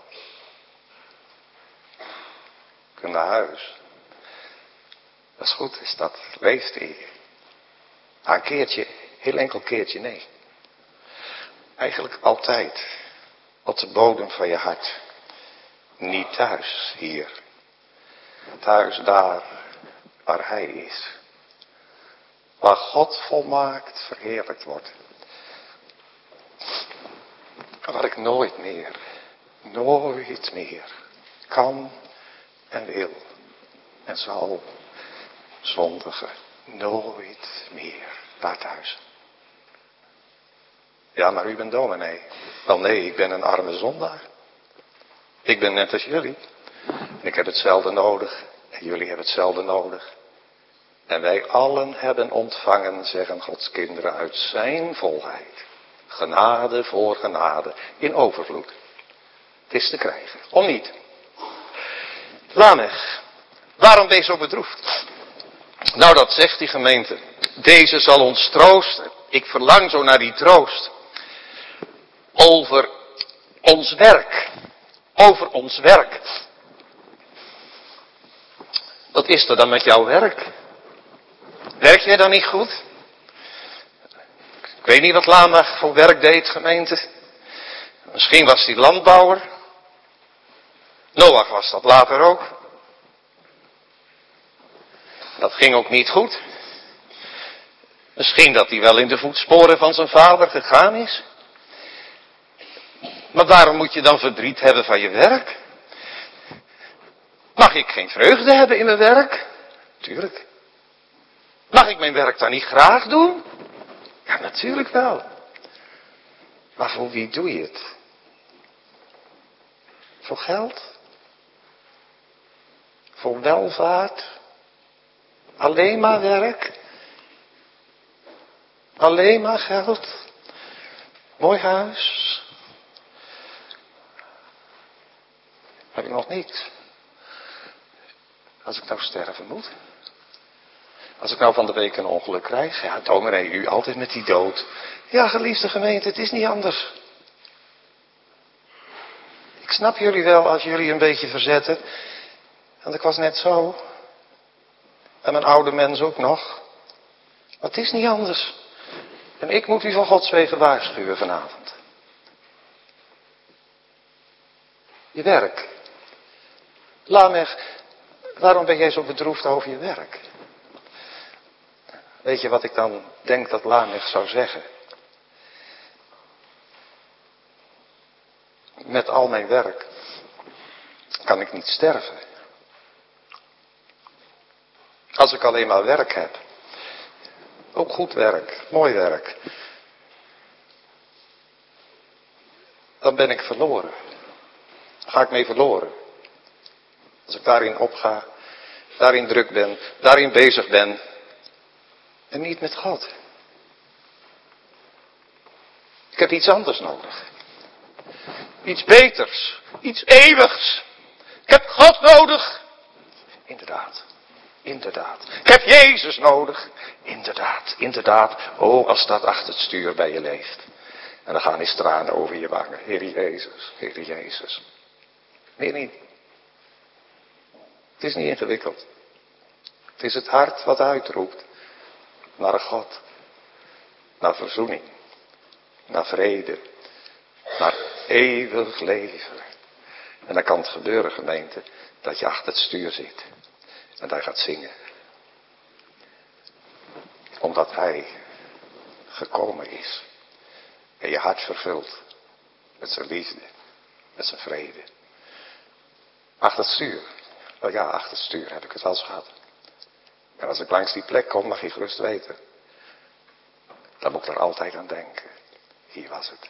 S2: Ik wil naar huis. Dat is goed, is dat leeft hij. Maar een keertje, heel enkel keertje, nee. Eigenlijk altijd op de bodem van je hart. Niet thuis hier. Thuis daar waar hij is. Waar God volmaakt verheerlijkt wordt. Waar ik nooit meer, nooit meer kan en wil en zal zondigen. Nooit meer daar thuis. Ja, maar u bent dominee. Wel nee, ik ben een arme zondaar. Ik ben net als jullie. En ik heb hetzelfde nodig. En jullie hebben hetzelfde nodig. En wij allen hebben ontvangen, zeggen Gods kinderen, uit zijn volheid. Genade voor genade. In overvloed. Het is te krijgen. Om niet. Lamech. Waarom ben je zo bedroefd? Nou, dat zegt die gemeente. Deze zal ons troosten. Ik verlang zo naar die troost. Over ons werk. Over ons werk. Wat is er dan met jouw werk? Werk jij dan niet goed? Ik weet niet wat Lamech voor werk deed, gemeente. Misschien was hij landbouwer. Noach was dat later ook. Dat ging ook niet goed. Misschien dat hij wel in de voetsporen van zijn vader gegaan is. Maar waarom moet je dan verdriet hebben van je werk? Mag ik geen vreugde hebben in mijn werk? Tuurlijk. Mag ik mijn werk dan niet graag doen? Ja, natuurlijk wel. Maar voor wie doe je het? Voor geld? Voor welvaart? Alleen maar werk? Alleen maar geld? Mooi huis? Heb ik nog niets? Als ik nou sterven moet? Als ik nou van de week een ongeluk krijg? Ja, dominee, u altijd met die dood. Ja, geliefde gemeente, het is niet anders. Ik snap jullie wel als jullie een beetje verzetten. Want ik was net zo. En mijn oude mens ook nog. Maar het is niet anders. En ik moet u van Gods wegen waarschuwen vanavond. Je werk. Lamech, waarom ben jij zo bedroefd over je werk? Weet je wat ik dan denk dat Lamech zou zeggen? Met al mijn werk kan ik niet sterven. Als ik alleen maar werk heb. Ook goed werk, mooi werk. Dan ben ik verloren. Ga ik mee verloren. Als ik daarin opga, daarin druk ben, daarin bezig ben. En niet met God. Ik heb iets anders nodig. Iets beters. Iets eeuwigs. Ik heb God nodig. Inderdaad. Inderdaad. Ik heb Jezus nodig. Inderdaad. Inderdaad. Oh, als dat achter het stuur bij je leeft. En dan gaan die tranen over je wangen. Heer Jezus. Heer Jezus. Meer niet. Het is niet ingewikkeld. Het is het hart wat uitroept. Naar God. Naar verzoening. Naar vrede. Naar eeuwig leven. En dan kan het gebeuren, gemeente, dat je achter het stuur zit. En daar gaat zingen. Omdat hij gekomen is. En je hart vervult. Met zijn liefde. Met zijn vrede. Achter het stuur. Wel ja, achter het stuur heb ik het wel eens gehad. En als ik langs die plek kom, mag je gerust weten. Dan moet ik er altijd aan denken. Hier was het.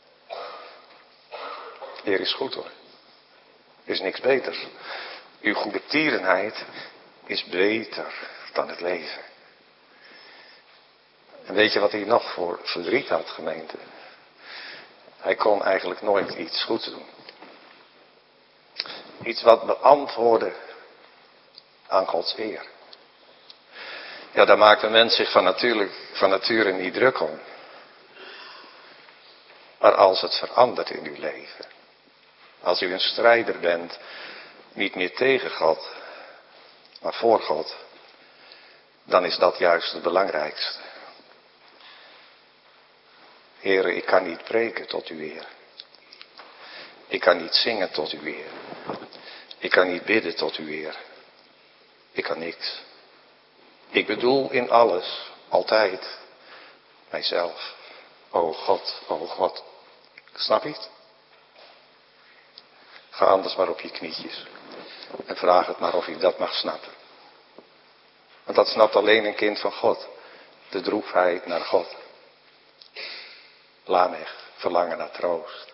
S2: Heer is goed hoor. Er is niks beters. Uw goede tierenheid is beter dan het leven. En weet je wat hij nog voor verdriet had, gemeente? Hij kon eigenlijk nooit iets goeds doen. Iets wat beantwoordde aan Gods eer. Ja, daar maakt een mens zich van, natuurlijk, van nature niet druk om. Maar als het verandert in uw leven. Als u een strijder bent, niet meer tegen God, maar voor God. Dan is dat juist het belangrijkste. Heere, ik kan niet preken tot uw eer. Ik kan niet zingen tot uw eer. Ik kan niet bidden tot uw eer. Ik kan niks. Ik bedoel in alles, altijd, mijzelf. O God, o God. Snap je het? Ga anders maar op je knietjes. En vraag het maar of je dat mag snappen. Want dat snapt alleen een kind van God. De droefheid naar God. Lamech, verlangen naar troost.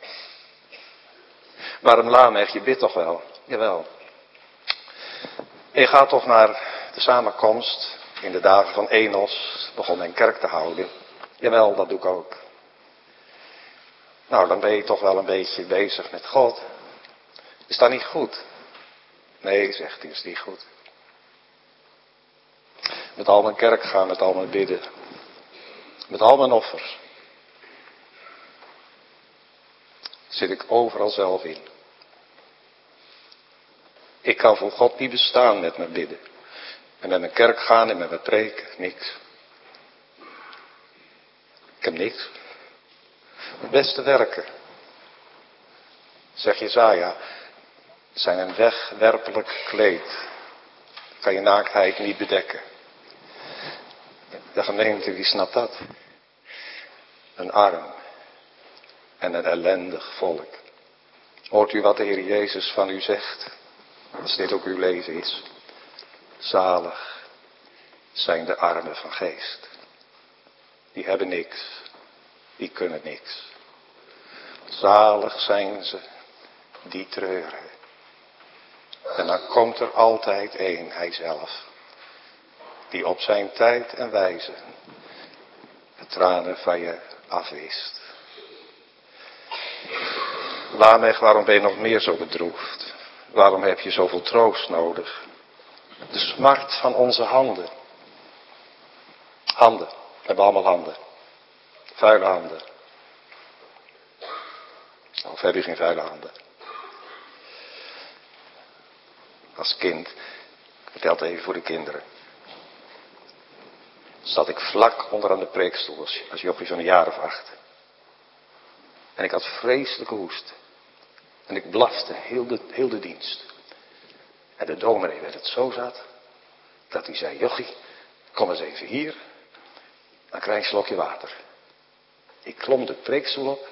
S2: Waarom Lamech, je bidt toch wel? Jawel. Je gaat toch naar de samenkomst. In de dagen van Enos begon men kerk te houden. Jawel, dat doe ik ook. Nou, dan ben je toch wel een beetje bezig met God. Is dat niet goed? Nee, zegt hij, is niet goed. Met al mijn kerk gaan, met al mijn bidden. Met al mijn offers. Zit ik overal zelf in. Ik kan voor God niet bestaan met mijn bidden. En met mijn kerk gaan en met mijn preken, niks. Ik heb niks. Het beste werken, zegt Jesaja, zijn een wegwerpelijk kleed. Kan je naaktheid niet bedekken. De gemeente, wie snapt dat? Een arm en een ellendig volk. Hoort u wat de Heer Jezus van u zegt? Als dit ook uw leven is. Zalig zijn de armen van geest. Die hebben niks. Die kunnen niks. Zalig zijn ze die treuren. En dan komt er altijd één, hijzelf, die op zijn tijd en wijze de tranen van je afwist. Lamech, waarom ben je nog meer zo bedroefd? Waarom heb je zoveel troost nodig? De smart van onze handen. Handen, we hebben allemaal handen. Vuile handen. Of heb je geen vuile handen? Als kind, ik vertel het even voor de kinderen. Zat ik vlak onderaan de preekstoel als, als jochie van een jaar of acht. En ik had vreselijke hoest. En ik blafte heel de, heel de dienst. En de dominee werd het zo zat, dat hij zei, jochie, kom eens even hier. Dan krijg je een slokje water. Ik klom de preekstoel op.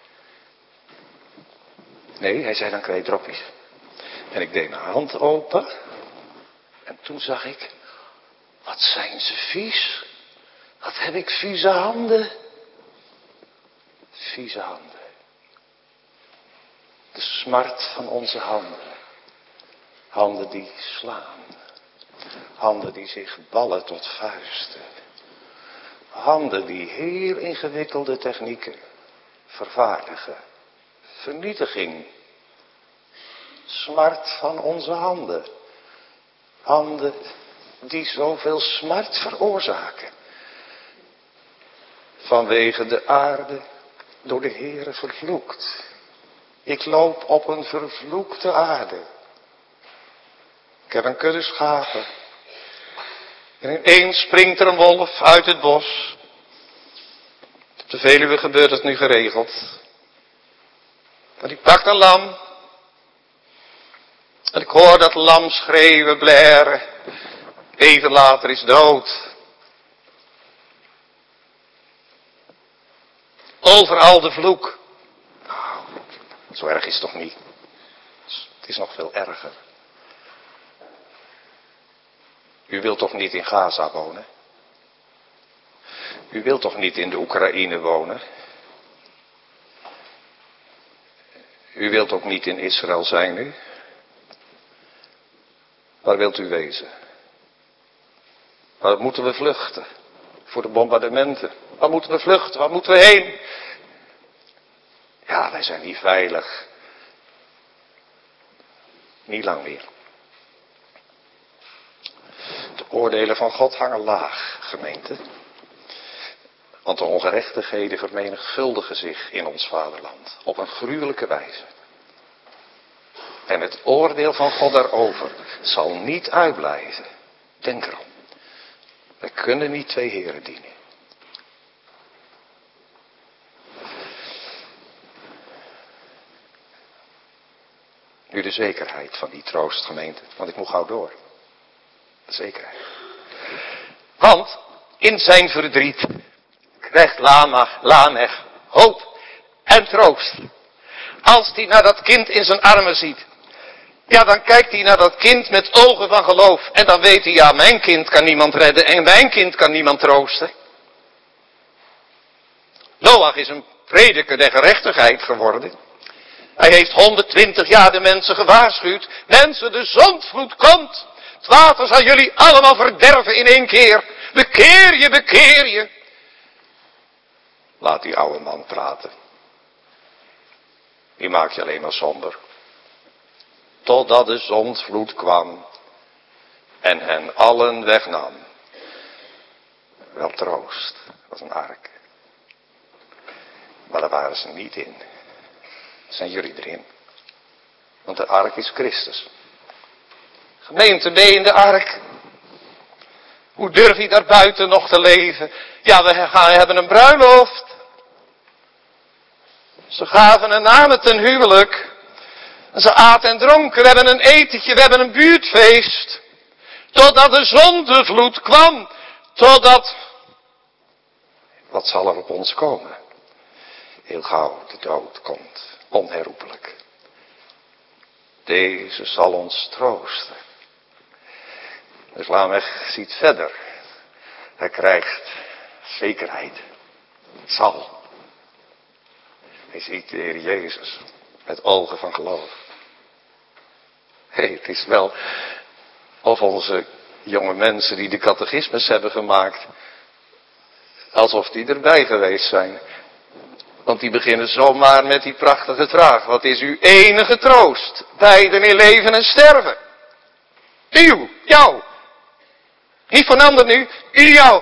S2: Nee, hij zei, dan krijg je dropjes. En ik deed mijn hand open. En toen zag ik, wat zijn ze vies. Wat heb ik vieze handen. Vieze handen. De smart van onze handen. Handen die slaan. Handen die zich ballen tot vuisten. Handen die heel ingewikkelde technieken vervaardigen. Vernietiging. Smart van onze handen. Handen die zoveel smart veroorzaken. Vanwege de aarde door de Heere vervloekt. Ik loop op een vervloekte aarde. Ik heb een kudde schapen. En ineens springt er een wolf uit het bos. Op de Veluwe gebeurt het nu geregeld. En die pakt een lam. En ik hoor dat lam schreeuwen, blaren. Even later is dood. Overal de vloek. Nou, zo erg is het toch niet. Het is nog veel erger. U wilt toch niet in Gaza wonen? U wilt toch niet in de Oekraïne wonen? U wilt ook niet in Israël zijn nu? Waar wilt u wezen? Waar moeten we vluchten? Voor de bombardementen. Waar moeten we vluchten? Waar moeten we heen? Ja, wij zijn niet veilig. Niet lang meer. De oordelen van God hangen laag, gemeente. Want de ongerechtigheden vermenigvuldigen zich in ons vaderland. Op een gruwelijke wijze. En het oordeel van God daarover zal niet uitblijven. Denk erom. We kunnen niet twee heren dienen. Nu de zekerheid van die troost, gemeente. Want ik moet gauw door. De zekerheid. Want in zijn verdriet krijgt Lamech hoop en troost. Als hij naar dat kind in zijn armen ziet. Ja, dan kijkt hij naar dat kind met ogen van geloof. En dan weet hij, ja, mijn kind kan niemand redden en mijn kind kan niemand troosten. Noach is een prediker der gerechtigheid geworden. Hij heeft honderdtwintig jaar de mensen gewaarschuwd. Mensen, de zondvloed komt. Het water zal jullie allemaal verderven in één keer. Bekeer je, bekeer je. Laat die oude man praten. Die maakt je alleen maar somber. Totdat de zondvloed kwam en hen allen wegnam. Wel troost, dat was een ark. Maar daar waren ze niet in. Zijn jullie erin? Want de ark is Christus. Gemeente, ben je in de ark? Hoe durf je daar buiten nog te leven? Ja, we gaan, hebben een bruiloft. Ze gaven een naam ten huwelijk. Ze aten en dronken, we hebben een etentje, we hebben een buurtfeest. Totdat de zondvloed kwam. Totdat... Wat zal er op ons komen? Heel gauw de dood komt, onherroepelijk. Deze zal ons troosten. Dus Lamech ziet verder. Hij krijgt zekerheid. Het zal. Hij ziet de Heer Jezus met ogen van geloof. Hey, het is wel of onze jonge mensen die de catechismus hebben gemaakt, alsof die erbij geweest zijn. Want die beginnen zomaar met die prachtige vraag. Wat is uw enige troost? Beiden in leven en sterven. Uw, jou. Niet van ander nu, u, jou.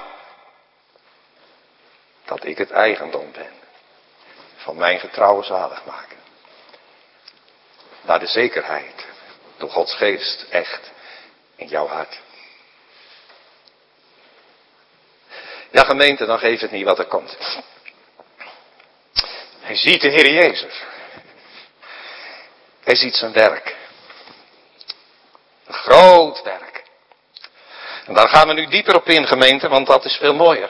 S2: Dat ik het eigendom ben van mijn getrouwe zaligmaker. Naar de zekerheid, door Gods geest, echt in jouw hart. Ja, gemeente, dan geeft het niet wat er komt. Hij ziet de Heer Jezus. Hij ziet zijn werk. Een groot werk. En daar gaan we nu dieper op in, gemeente, want dat is veel mooier.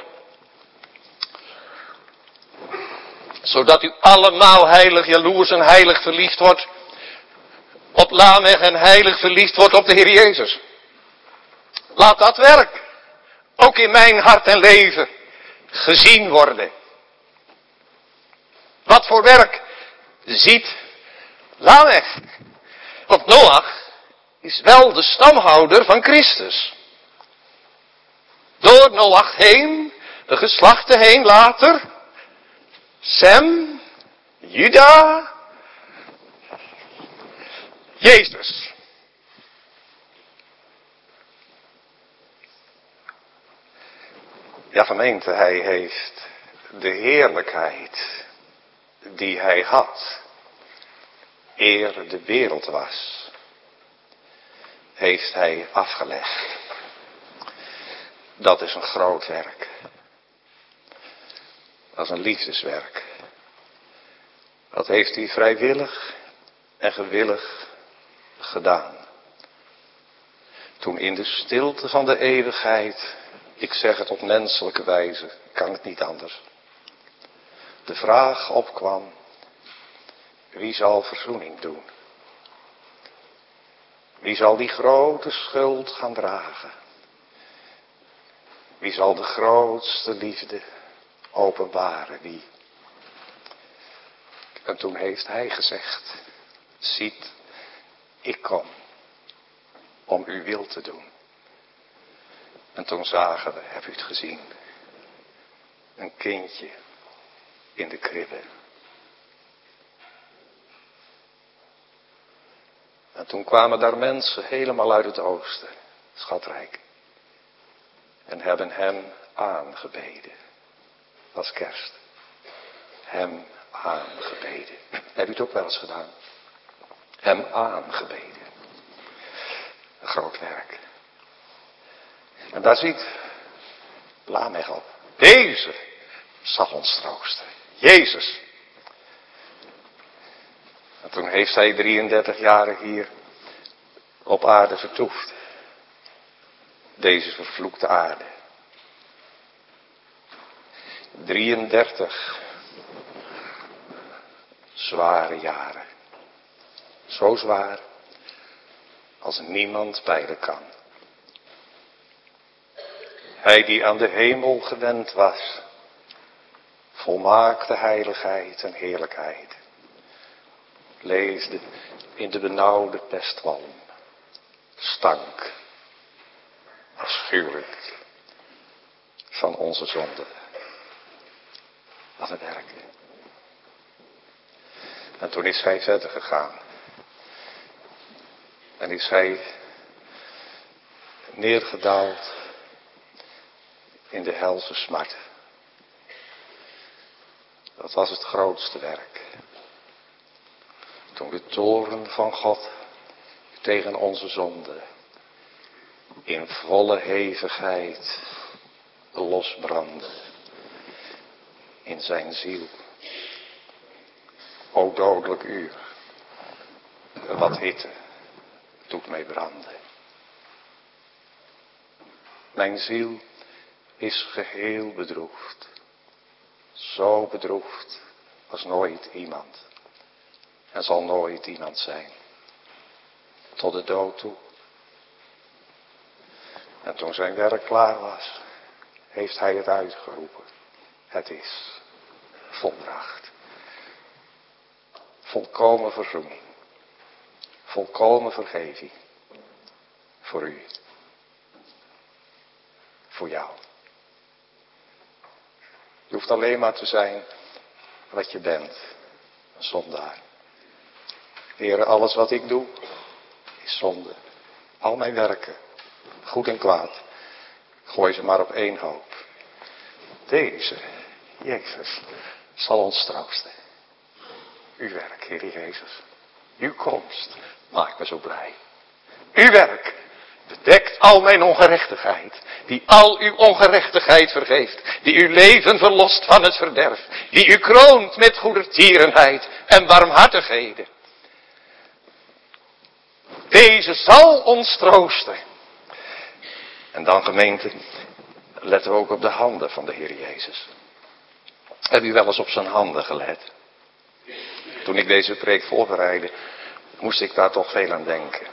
S2: Zodat u allemaal heilig, jaloers en heilig verliefd wordt op Lamech en heilig verliefd wordt op de Heer Jezus. Laat dat werk ook in mijn hart en leven gezien worden. Wat voor werk ziet Lamech? Want Noach is wel de stamhouder van Christus. Door Noach heen, de geslachten heen later, Sem, Juda, Jezus. Ja, gemeente, hij heeft de heerlijkheid die hij had, eer de wereld was, heeft hij afgelegd. Dat is een groot werk. Dat is een liefdeswerk. Dat heeft hij vrijwillig en gewillig gedaan. Toen in de stilte van de eeuwigheid, ik zeg het op menselijke wijze, kan het niet anders, de vraag opkwam, wie zal verzoening doen? Wie zal die grote schuld gaan dragen? Wie zal de grootste liefde openbaren? Wie? En toen heeft hij gezegd, ziet, ik kom om uw wil te doen. En toen zagen we, heb u het gezien, een kindje in de kribbe. En toen kwamen daar mensen helemaal uit het oosten, schatrijk, en hebben hem aangebeden. Dat is kerst. Hem aangebeden. Heb u het ook wel eens gedaan? Hem aangebeden. Een groot werk. En daar ziet Lamech op. Deze zal ons troosten. Jezus. En toen heeft hij drieëndertig jaren hier op aarde vertoefd. Deze vervloekte aarde. drieëndertig zware jaren. Zo zwaar als niemand peilen kan. Hij die aan de hemel gewend was, volmaakte heiligheid en heerlijkheid, leefde in de benauwde pestwalm, stank, afschuwelijk van onze zonde. Wat een werk. En toen is hij verder gegaan. En is hij neergedaald in de helse smart. Dat was het grootste werk. Toen de toorn van God tegen onze zonde in volle hevigheid losbrandde in zijn ziel. O dodelijk uur, wat hitte doet mij branden. Mijn ziel is geheel bedroefd. Zo bedroefd als nooit iemand. En zal nooit iemand zijn. Tot de dood toe. En toen zijn werk klaar was, heeft hij het uitgeroepen. Het is volbracht. Volkomen verzoening. volkomen vergeving. Voor u. Voor jou. Je hoeft alleen maar te zijn wat je bent. Een zondaar. Heere, alles wat ik doe is zonde. Al mijn werken, goed en kwaad, gooi ze maar op één hoop. Deze, Jezus, zal ons troosten. Uw werk, Heer Jezus. Uw komst maakt me zo blij. Uw werk bedekt al mijn ongerechtigheid. Die al uw ongerechtigheid vergeeft. Die uw leven verlost van het verderf. Die u kroont met goedertierenheid en barmhartigheden. Deze zal ons troosten. En dan, gemeente, letten we ook op de handen van de Heer Jezus. Heb u wel eens op zijn handen gelet? Toen ik deze preek voorbereidde, moest ik daar toch veel aan denken.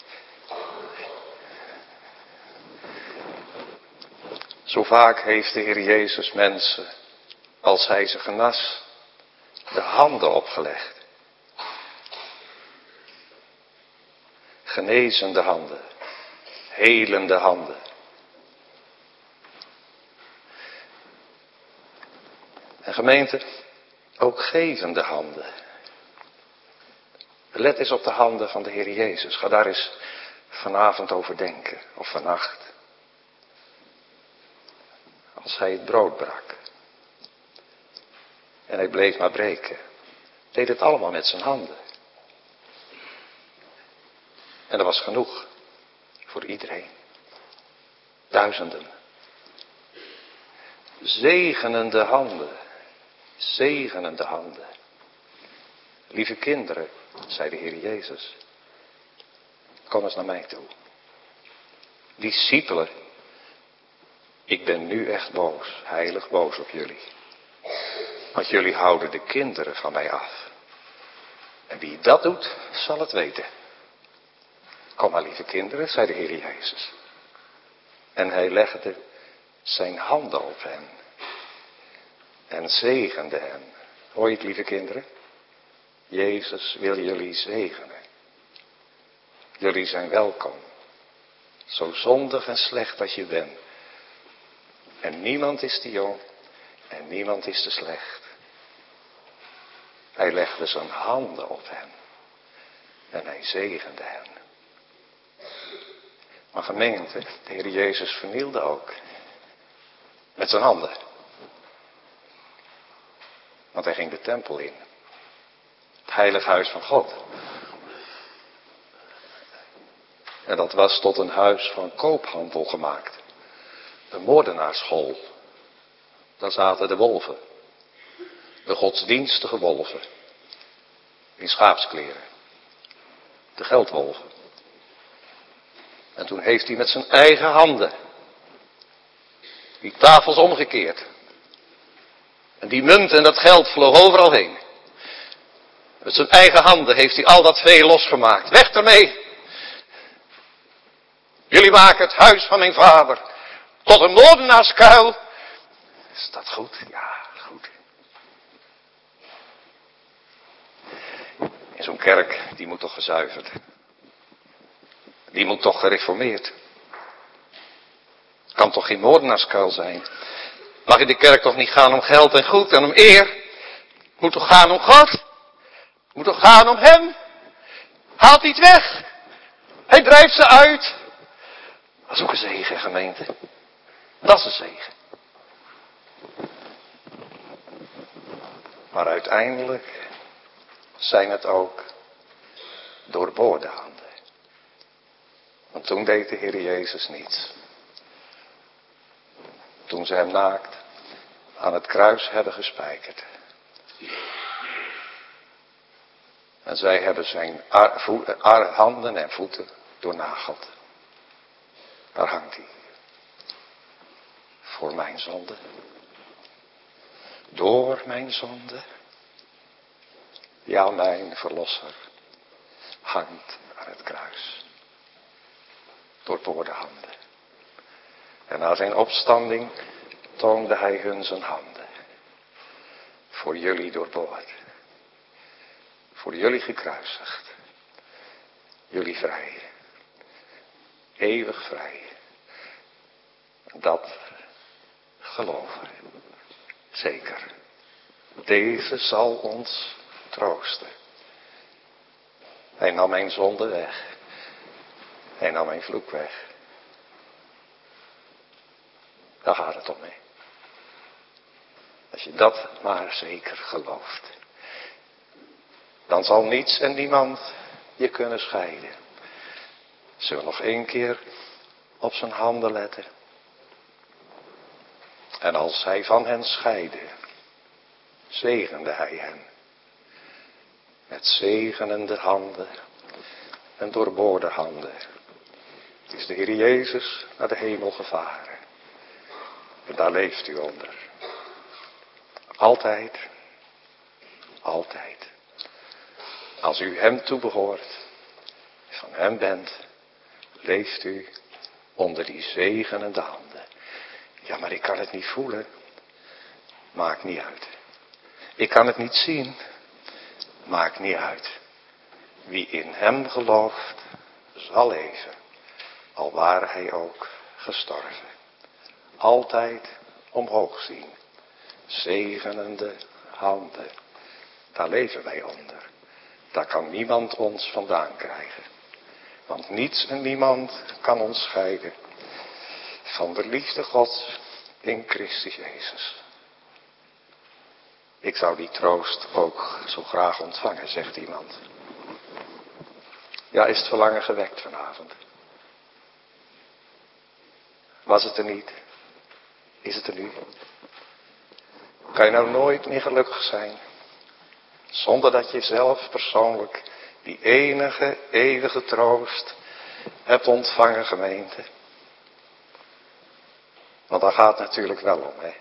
S2: Zo vaak heeft de Heer Jezus mensen, als hij ze genas, de handen opgelegd. Genezende handen, helende handen. En gemeente, ook gevende handen. Let eens op de handen van de Heer Jezus. Ga daar eens vanavond over denken, of vannacht. Als hij het brood brak. En hij bleef maar breken. Deed het allemaal met zijn handen. En dat was genoeg. Voor iedereen. Duizenden. Zegenende handen. Zegenende handen. Lieve kinderen, zei de Heer Jezus. Kom eens naar mij toe. Discipelen. Ik ben nu echt boos. Heilig boos op jullie. Want jullie houden de kinderen van mij af. En wie dat doet, zal het weten. Kom maar, lieve kinderen, zei de Heer Jezus. En hij legde zijn handen op hen. En zegende hen. Hoor je het, lieve kinderen? Jezus wil jullie zegenen. Jullie zijn welkom. Zo zondig en slecht als je bent. En niemand is te jong. En niemand is te slecht. Hij legde zijn handen op hen. En hij zegende hen. Maar gemeente, de Heer Jezus vernielde ook. Met zijn handen. Want hij ging de tempel in. Het heilige huis van God. En dat was tot een huis van koophandel gemaakt. Een moordenaarsschool. Daar zaten de wolven. De godsdienstige wolven. In schaapskleren. De geldwolven. En toen heeft hij met zijn eigen handen die tafels omgekeerd. En die munt en dat geld vloog overal heen. Met zijn eigen handen heeft hij al dat vee losgemaakt. Weg ermee! Jullie maken het huis van mijn vader tot een moordenaarskuil. Is dat goed? Ja, goed. In zo'n kerk, die moet toch gezuiverd. Die moet toch gereformeerd. Kan toch geen moordenaarskuil zijn. Mag in de kerk toch niet gaan om geld en goed en om eer. Moet toch gaan om God. Moet toch gaan om hem. Haalt niet weg. Hij drijft ze uit. Dat is ook een zegen, gemeente. Dat is een zegen. Maar uiteindelijk zijn het ook doorboorde handen. Want toen deed de Heer Jezus niets. Toen ze hem naakt aan het kruis hebben gespijkerd. En zij hebben zijn ar, vo, ar, handen en voeten doornageld. Daar hangt hij. Voor mijn zonde. Door mijn zonde. Ja, mijn verlosser hangt aan het kruis. Doorboorde handen. En na zijn opstanding toonde hij hun zijn handen. Voor jullie doorboord. Voor jullie gekruisigd. jullie vrij. Eeuwig vrij. Dat geloven. Zeker. Deze zal ons troosten. Hij nam mijn zonde weg. Hij nam mijn vloek weg. Daar gaat het om, hè. Als je dat maar zeker gelooft, dan zal niets en niemand je kunnen scheiden. Zullen we nog één keer op zijn handen letten? En als hij van hen scheidde, zegende hij hen. Met zegenende handen en doorboorde handen is de Heer Jezus naar de hemel gevaren. En daar leeft u onder. Altijd, altijd. Als u hem toebehoort, van hem bent, leeft u onder die zegenende handen. Ja, maar ik kan het niet voelen. Maakt niet uit. Ik kan het niet zien. Maakt niet uit. Wie in hem gelooft, zal leven. Al ware hij ook gestorven. Altijd omhoog zien. Zegenende handen. Daar leven wij onder. Daar kan niemand ons vandaan krijgen. Want niets en niemand kan ons scheiden van de liefde Gods in Christus Jezus. Ik zou die troost ook zo graag ontvangen, zegt iemand. Ja, is het verlangen gewekt vanavond? Was het er niet? Is het er nu? Kan je nou nooit meer gelukkig zijn zonder dat je zelf persoonlijk die enige, eeuwige troost hebt ontvangen, gemeente? Want daar gaat het natuurlijk wel om, hè.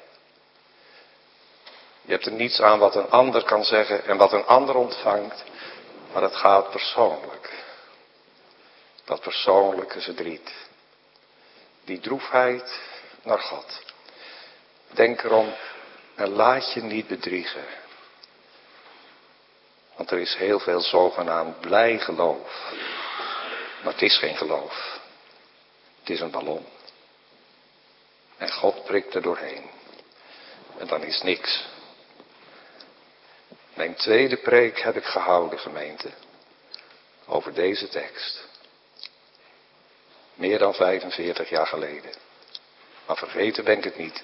S2: Je hebt er niets aan wat een ander kan zeggen en wat een ander ontvangt, maar het gaat persoonlijk. Dat persoonlijke verdriet. Die droefheid naar God. Denk erom en laat je niet bedriegen. Want er is heel veel zogenaamd blij geloof. Maar het is geen geloof. Het is een ballon. En God prikt er doorheen. En dan is niks. Mijn tweede preek heb ik gehouden, gemeente. Over deze tekst. Meer dan vijfenveertig jaar geleden. Maar vergeten ben ik het niet.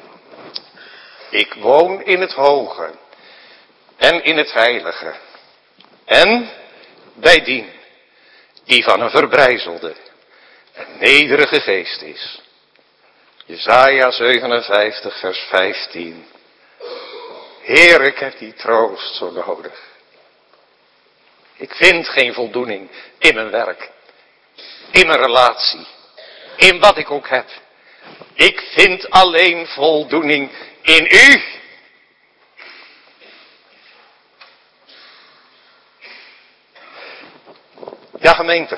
S2: Ik woon in het hoge. En in het heilige. En bij dien. Die van een verbrijzelde. En nederige geest is. Jesaja zevenenvijftig vers vijftien. Heer, ik heb die troost zo nodig. Ik vind geen voldoening in mijn werk. In mijn relatie. In wat ik ook heb. Ik vind alleen voldoening in u. Ja, gemeente.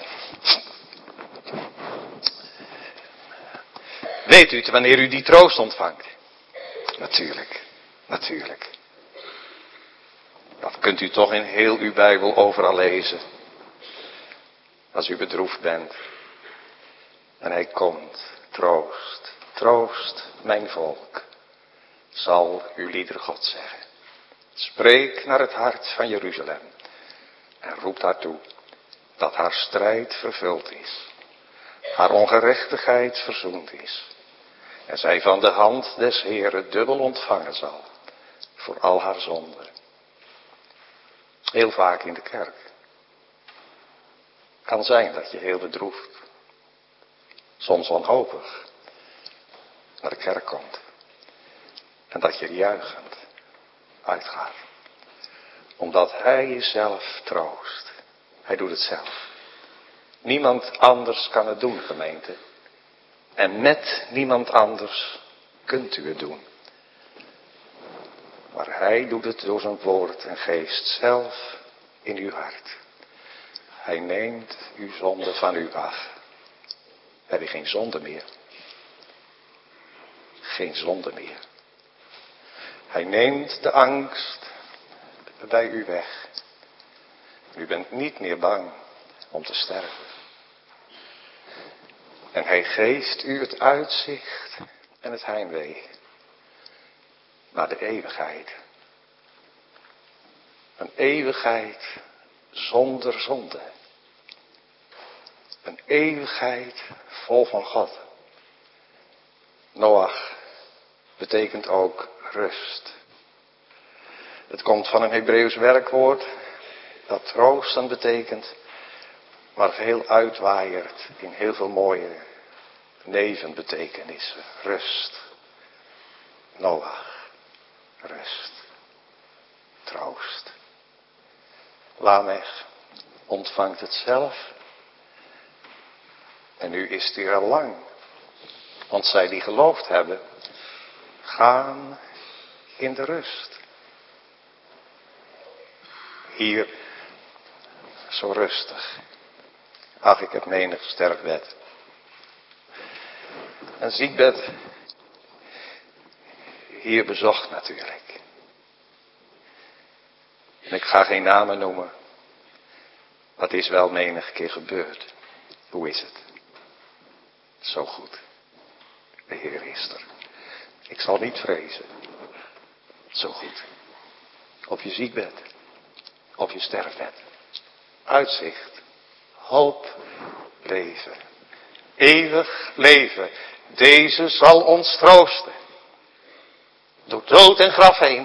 S2: Weet u het wanneer u die troost ontvangt? Natuurlijk, natuurlijk. Dat kunt u toch in heel uw Bijbel overal lezen. Als u bedroefd bent. En hij komt, troost, troost mijn volk. Zal uw lieder God zeggen. Spreek naar het hart van Jeruzalem. En roept haar toe dat haar strijd vervuld is. Haar ongerechtigheid verzoend is. En zij van de hand des Heeren dubbel ontvangen zal. Voor al haar zonden. Heel vaak in de kerk. Kan zijn dat je heel bedroefd. Soms wanhopig. Naar de kerk komt. En dat je juichend uitgaat. Omdat hij jezelf troost. Hij doet het zelf. Niemand anders kan het doen, gemeente. En met niemand anders kunt u het doen. Maar hij doet het door zijn woord en geest zelf in uw hart. Hij neemt uw zonde van u af. Heb je geen zonde meer? Geen zonde meer. Hij neemt de angst bij u weg. U bent niet meer bang om te sterven. En hij geeft u het uitzicht en het heimwee naar de eeuwigheid. Een eeuwigheid zonder zonde. Een eeuwigheid vol van God. Noach betekent ook rust. Het komt van een Hebreeuws werkwoord dat troosten betekent, maar veel uitwaaiert in heel veel mooie nevenbetekenissen. Rust. Noach. Rust. Troost. Lamech ontvangt het zelf. En nu is het hier al lang. Want zij die geloofd hebben, gaan in de rust. Hier, zo rustig. Ach, ik heb menig sterfbed. Een ziekbed, hier bezocht natuurlijk. En ik ga geen namen noemen. Wat is wel menig keer gebeurd. Hoe is het? Zo goed. De Heer is er. Ik zal niet vrezen. Zo goed. Op je ziekbed. Op je sterfbed. Uitzicht. Hoop. Leven. Eeuwig leven. Deze zal ons troosten. Door dood en graf heen.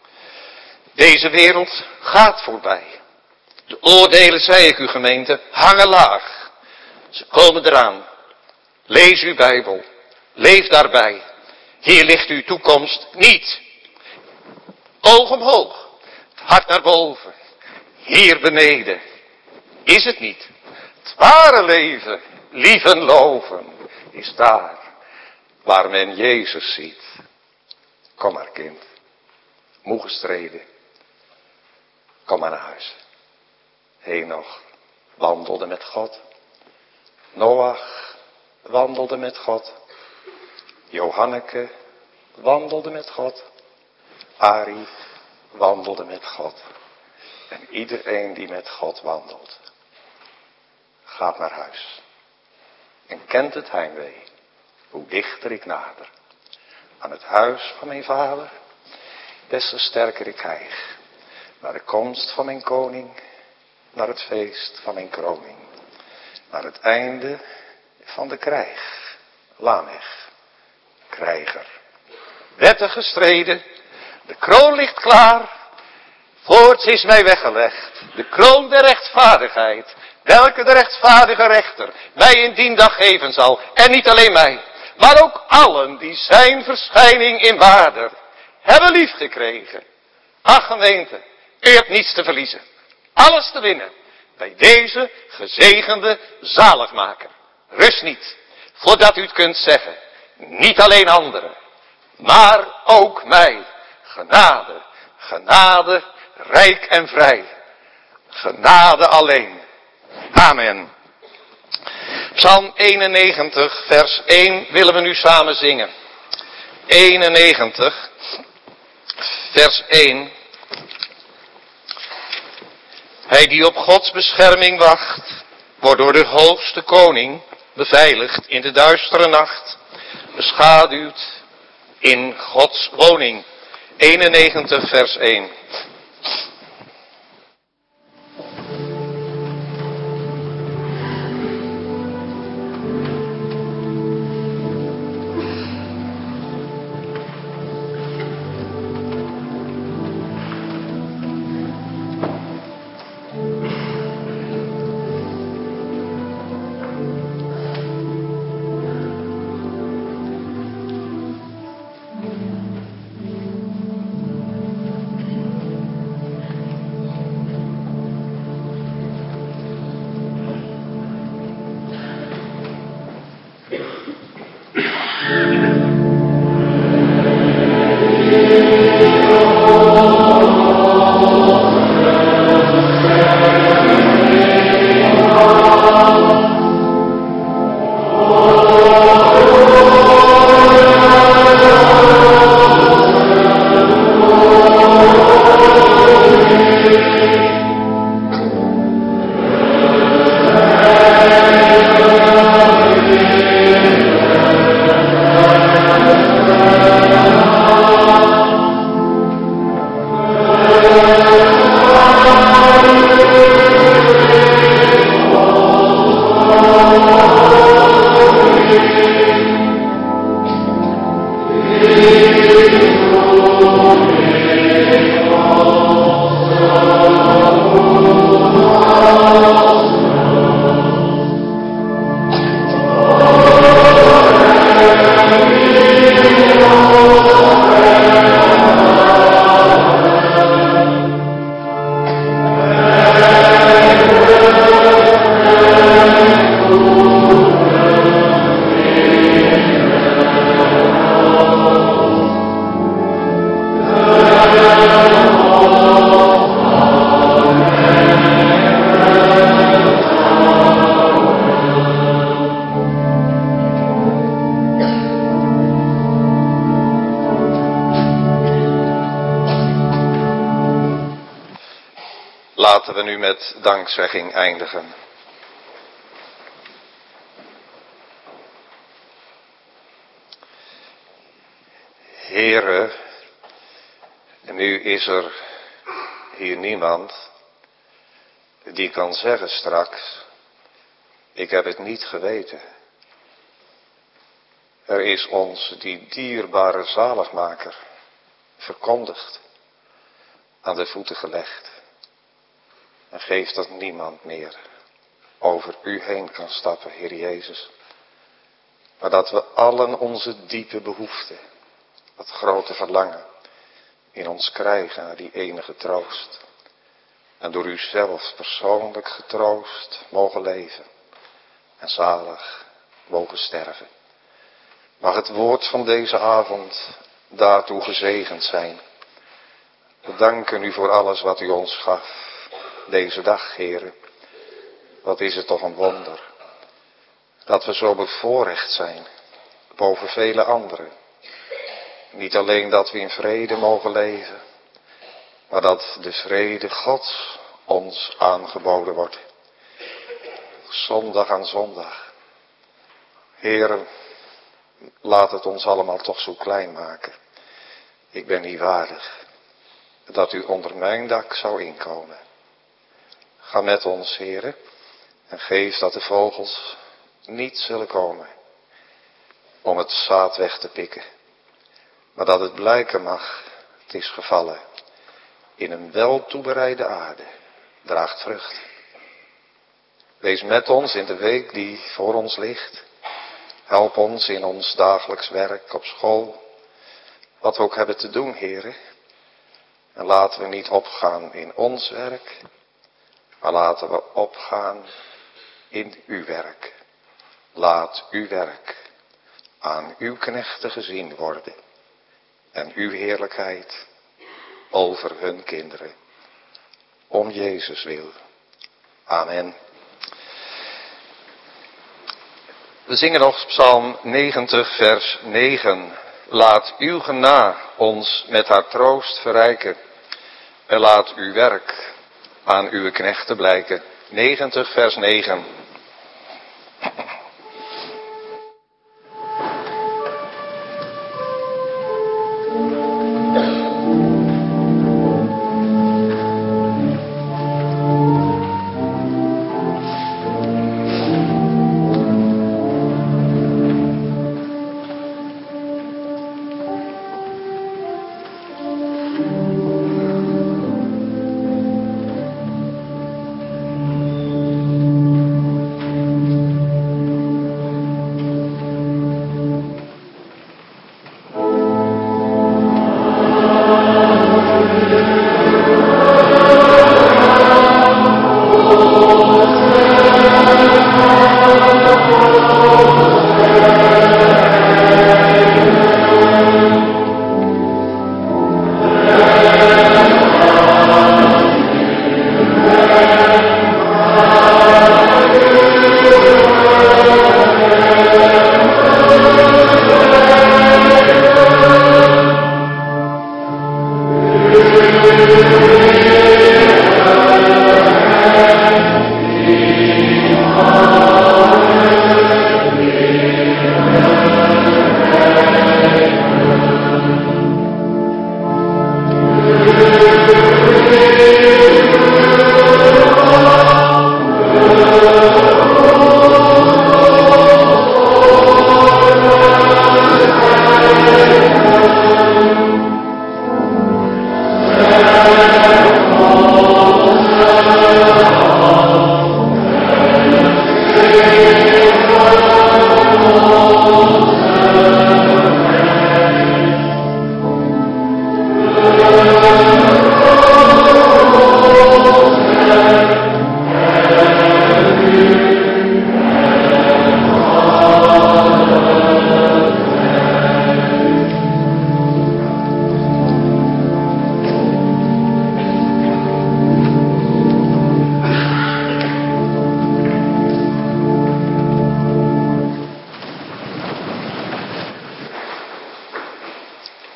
S2: Deze wereld gaat voorbij. De oordelen, zei ik u gemeente, hangen laag. Ze komen eraan. Lees uw Bijbel. Leef daarbij. Hier ligt uw toekomst niet. Oog omhoog. Hart naar boven. Hier beneden. Is het niet. Het ware leven, lieven loven, is daar waar men Jezus ziet. Kom maar kind. Moe gestreden. Kom maar naar huis. Henoch wandelde met God. Noach wandelde met God. Johanneke wandelde met God. Ari wandelde met God. En iedereen die met God wandelt, gaat naar huis. En kent het heimwee. Hoe dichter ik nader aan het huis van mijn vader, des te sterker ik hijg. Naar de komst van mijn koning, naar het feest van mijn kroning. Naar het einde van de krijg. Lamech, krijger. Wettig gestreden, de kroon ligt klaar. Voorts is mij weggelegd, de kroon der rechtvaardigheid. Welke de rechtvaardige rechter mij in dien dag geven zal. En niet alleen mij, maar ook allen die zijn verschijning in waarde hebben lief gekregen. Ach gemeente, u hebt niets te verliezen. Alles te winnen bij deze gezegende zaligmaker. Rust niet, voordat u het kunt zeggen. Niet alleen anderen, maar ook mij. Genade, genade, rijk en vrij. Genade alleen. Amen. Psalm eenennegentig, vers één willen we nu samen zingen. eenennegentig, vers één. Hij die op Gods bescherming wacht, wordt door de hoogste koning beveiligd in de duistere nacht, beschaduwd in Gods woning. eenennegentig, vers één. Laten we nu met dankzegging eindigen. Heere, nu is er hier niemand die kan zeggen straks, ik heb het niet geweten. Er is ons die dierbare zaligmaker verkondigd, aan de voeten gelegd. En geeft dat niemand meer over u heen kan stappen, Heer Jezus. Maar dat we allen onze diepe behoeften, dat grote verlangen in ons krijgen naar die enige troost. En door u zelf persoonlijk getroost mogen leven en zalig mogen sterven. Mag het woord van deze avond daartoe gezegend zijn. We danken u voor alles wat u ons gaf deze dag, Heere. Wat is het toch een wonder dat we zo bevoorrecht zijn boven vele anderen. Niet alleen dat we in vrede mogen leven, maar dat de vrede Gods ons aangeboden wordt. Zondag aan zondag. Heere, laat het ons allemaal toch zo klein maken. Ik ben niet waardig dat u onder mijn dak zou inkomen. Ga met ons, Heere, en geef dat de vogels niet zullen komen om het zaad weg te pikken. Maar dat het blijken mag, het is gevallen in een wel toebereide aarde, draagt vrucht. Wees met ons in de week die voor ons ligt. Help ons in ons dagelijks werk op school, wat we ook hebben te doen, Heere. En laten we niet opgaan in ons werk, maar laten we opgaan in uw werk. Laat uw werk aan uw knechten gezien worden en uw heerlijkheid over hun kinderen. Om Jezus wil. Amen. We zingen nog Psalm negentig vers negen. Laat uw genade ons met haar troost verrijken. En laat uw werk aan uw knechten blijken. negentig vers negen.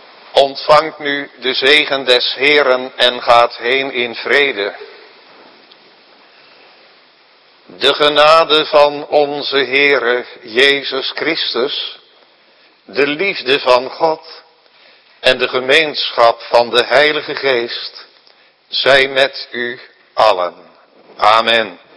S2: Ontvangt nu de zegen des Heeren en gaat heen in vrede. De genade van onze Heere Jezus Christus, de liefde van God en de gemeenschap van de Heilige Geest, zij met u allen. Amen.